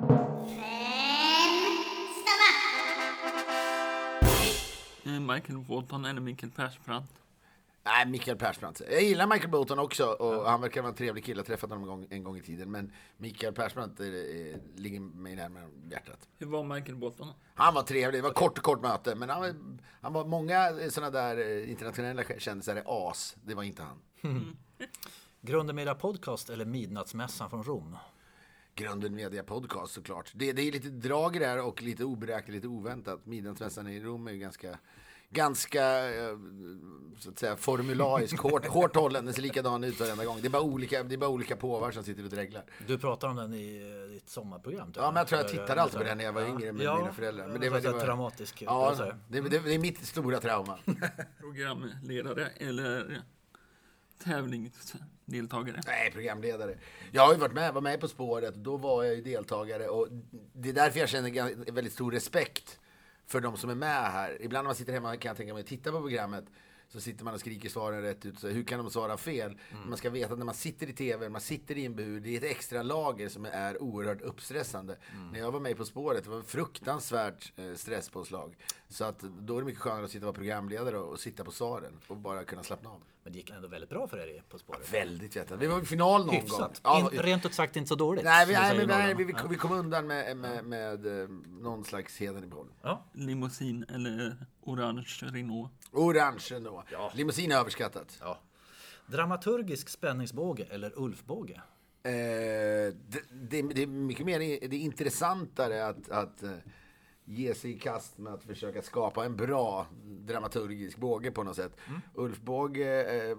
Michael Bolton eller Mikael Persbrandt? Nej, Mikael Persbrandt. Jag gillar Michael Bolton också, och ja. han verkar vara en trevlig kille. Jag träffade honom en gång, en gång i tiden. Men Mikael Persbrandt är, är, ligger mig närmare hjärtat. Hur var Michael Bolton? Han var trevlig. Det var kort kort möte. Men han var, han var många sådana där internationella kändisar är as. Det var inte han. Mm. Grunden Media Podcast eller Midnattsmässan från Rom? Grunden Media Podcast, såklart. Det, det är lite drag där och lite oberäkneligt, lite oväntat. Midnattsmässan i Rom är ju ganska... Ganska, så att säga, formularisk, hårt, hårt hållen. Den ser likadan ut varenda gång. Det är bara olika, det är bara olika påvar som sitter och dreglar. Du pratar om den i ditt sommarprogram. Ja, men jag tror jag tittade alltid på den när jag var yngre med ja, mina föräldrar. Men det var, det var traumatisk. Ja, det, det, det är mitt stora trauma. Programledare eller tävlingsdeltagare? Nej, programledare. Jag har ju varit med, var med På spåret. Då var jag ju deltagare. Och det är därför jag känner väldigt stor respekt för de som är med här. Ibland när man sitter hemma kan jag tänka mig att titta på programmet, så sitter man och skriker svaren rätt ut. Så hur kan de svara fel? Mm. Man ska veta att när man sitter i tv, man sitter i en bur, det är ett extra lager som är oerhört uppstressande. Mm. När jag var med På spåret, det var en fruktansvärt eh, stresspåslag. Så att då är det mycket skönare att sitta och vara programledare och, och sitta på svaren och bara kunna slappna av. Men det gick ändå väldigt bra för er På spåret. Ja, väldigt vet jag. Vi var i final någon Hyfsat. gång. Ja, In, rent ut sagt inte så dåligt. Nej, vi, nej, men, nej vi, vi, vi kom undan med, med, med, med någon slags heden i boll. Ja. Limousin eller orange Renault. Orange ändå. Ja. Limousin är överskattat. Ja. Dramaturgisk spänningsbåge eller Ulfbåge? Eh, det, det, det är mycket mer det är intressantare att, att uh, ge sig i kast med att försöka skapa en bra dramaturgisk båge på något sätt. Mm. Ulfbåge eh,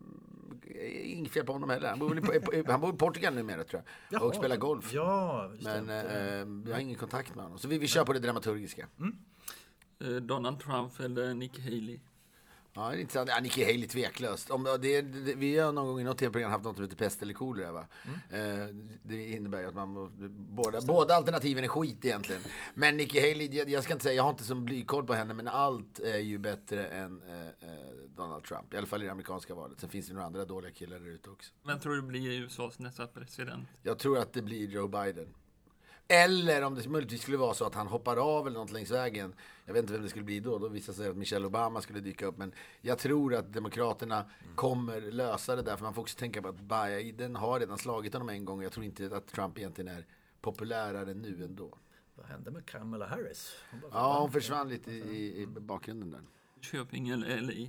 inget fel på honom heller. Han bor i, han bor i Portugal numera tror jag. Jaha. Och spelar golf. Ja, men eh, jag har ingen kontakt med honom. Så vi, vi kör på det dramaturgiska. Mm. Eh, Donald Trump eller Nikki Haley? Ja, det är intressant. Ja, Nikki Haley tveklöst. Om det, det, vi har någon gång i något tv-program haft något som heter pest eller kolera, va? Mm. Eh, det innebär ju att man båda, båda alternativen är skit egentligen. Men Nikki Haley, jag, jag ska inte säga, jag har inte som blykoll på henne, men allt är ju bättre än eh, Donald Trump. I alla fall i det amerikanska valet. Sen finns det några andra dåliga killar där ute också. Men tror du blir U S A:s nästa president? Jag tror att det blir Joe Biden. Eller om det möjligtvis skulle vara så att han hoppar av eller något längs vägen. Jag vet inte vem det skulle bli då. Då visade sig att Michelle Obama skulle dyka upp. Men jag tror att demokraterna mm. kommer lösa det där. För man får också tänka på att Biden har redan slagit honom en gång. Jag tror inte att Trump egentligen är populärare nu ändå. Vad hände med Kamala Harris? Hon ja, hon försvann lite i, i bakgrunden där. Köping eller L A?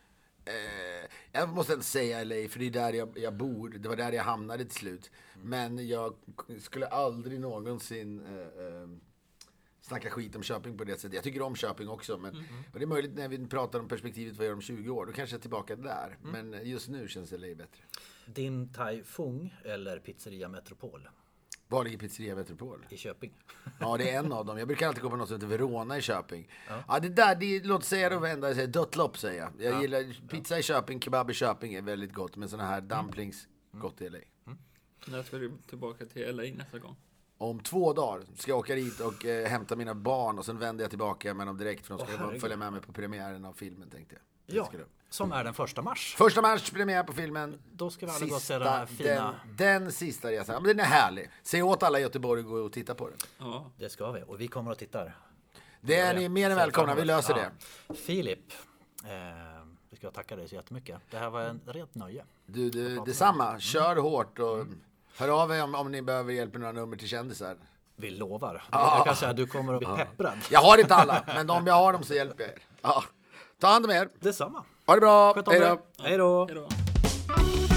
Eh, jag måste inte säga L A, för det är där jag, jag bor. Det var där jag hamnade till slut. Mm. Men jag skulle aldrig någonsin eh, eh, snacka skit om Köping på det sättet. Jag tycker om Köping också. Men, mm. och det är möjligt när vi pratar om perspektivet vad gör om tjugo år. Då kanske jag är tillbaka där. Mm. Men just nu känns L A bättre. Din Thai Fung eller Pizzeria Metropol? Var ligger Pizzeria Metropol? I Köping. Ja, det är en av dem. Jag brukar alltid gå på något som heter Verona i Köping. Ja, ja det där, det, låt säga det vända, jag säger dött lopp säger jag. Jag ja. gillar pizza i Köping, kebab i Köping är väldigt gott. Men såna här dumplings, mm. gott i L A. Mm. När ska du tillbaka till L A nästa gång? Om två dagar ska jag åka dit och eh, hämta mina barn och sen vänder jag tillbaka med dem direkt för de ska oh, följa med mig på premiären av filmen, tänkte jag. Ja, som är den första mars. Första mars, premiär på filmen. Då ska vi alla gå och se den här fina... Den, den sista resan. Men den är härlig. Se åt alla i Göteborg och gå och titta på den. Ja, det ska vi. Och vi kommer att titta. Det är ni mer än välkomna. Vi löser ja. det. Filip, eh, vi ska tacka dig så jättemycket. Det här var en rent nöje. Du, du detsamma. Kör mm. hårt och mm. hör av er om, om ni behöver hjälp med några nummer till kändisar. Vi lovar. Ja. Jag kan säga att du kommer att bli pepprad. Jag har inte alla, men om jag har dem så hjälper jag er. Ja. Ta hand om er. Detsamma. Ha det bra. Hej då. Hej då.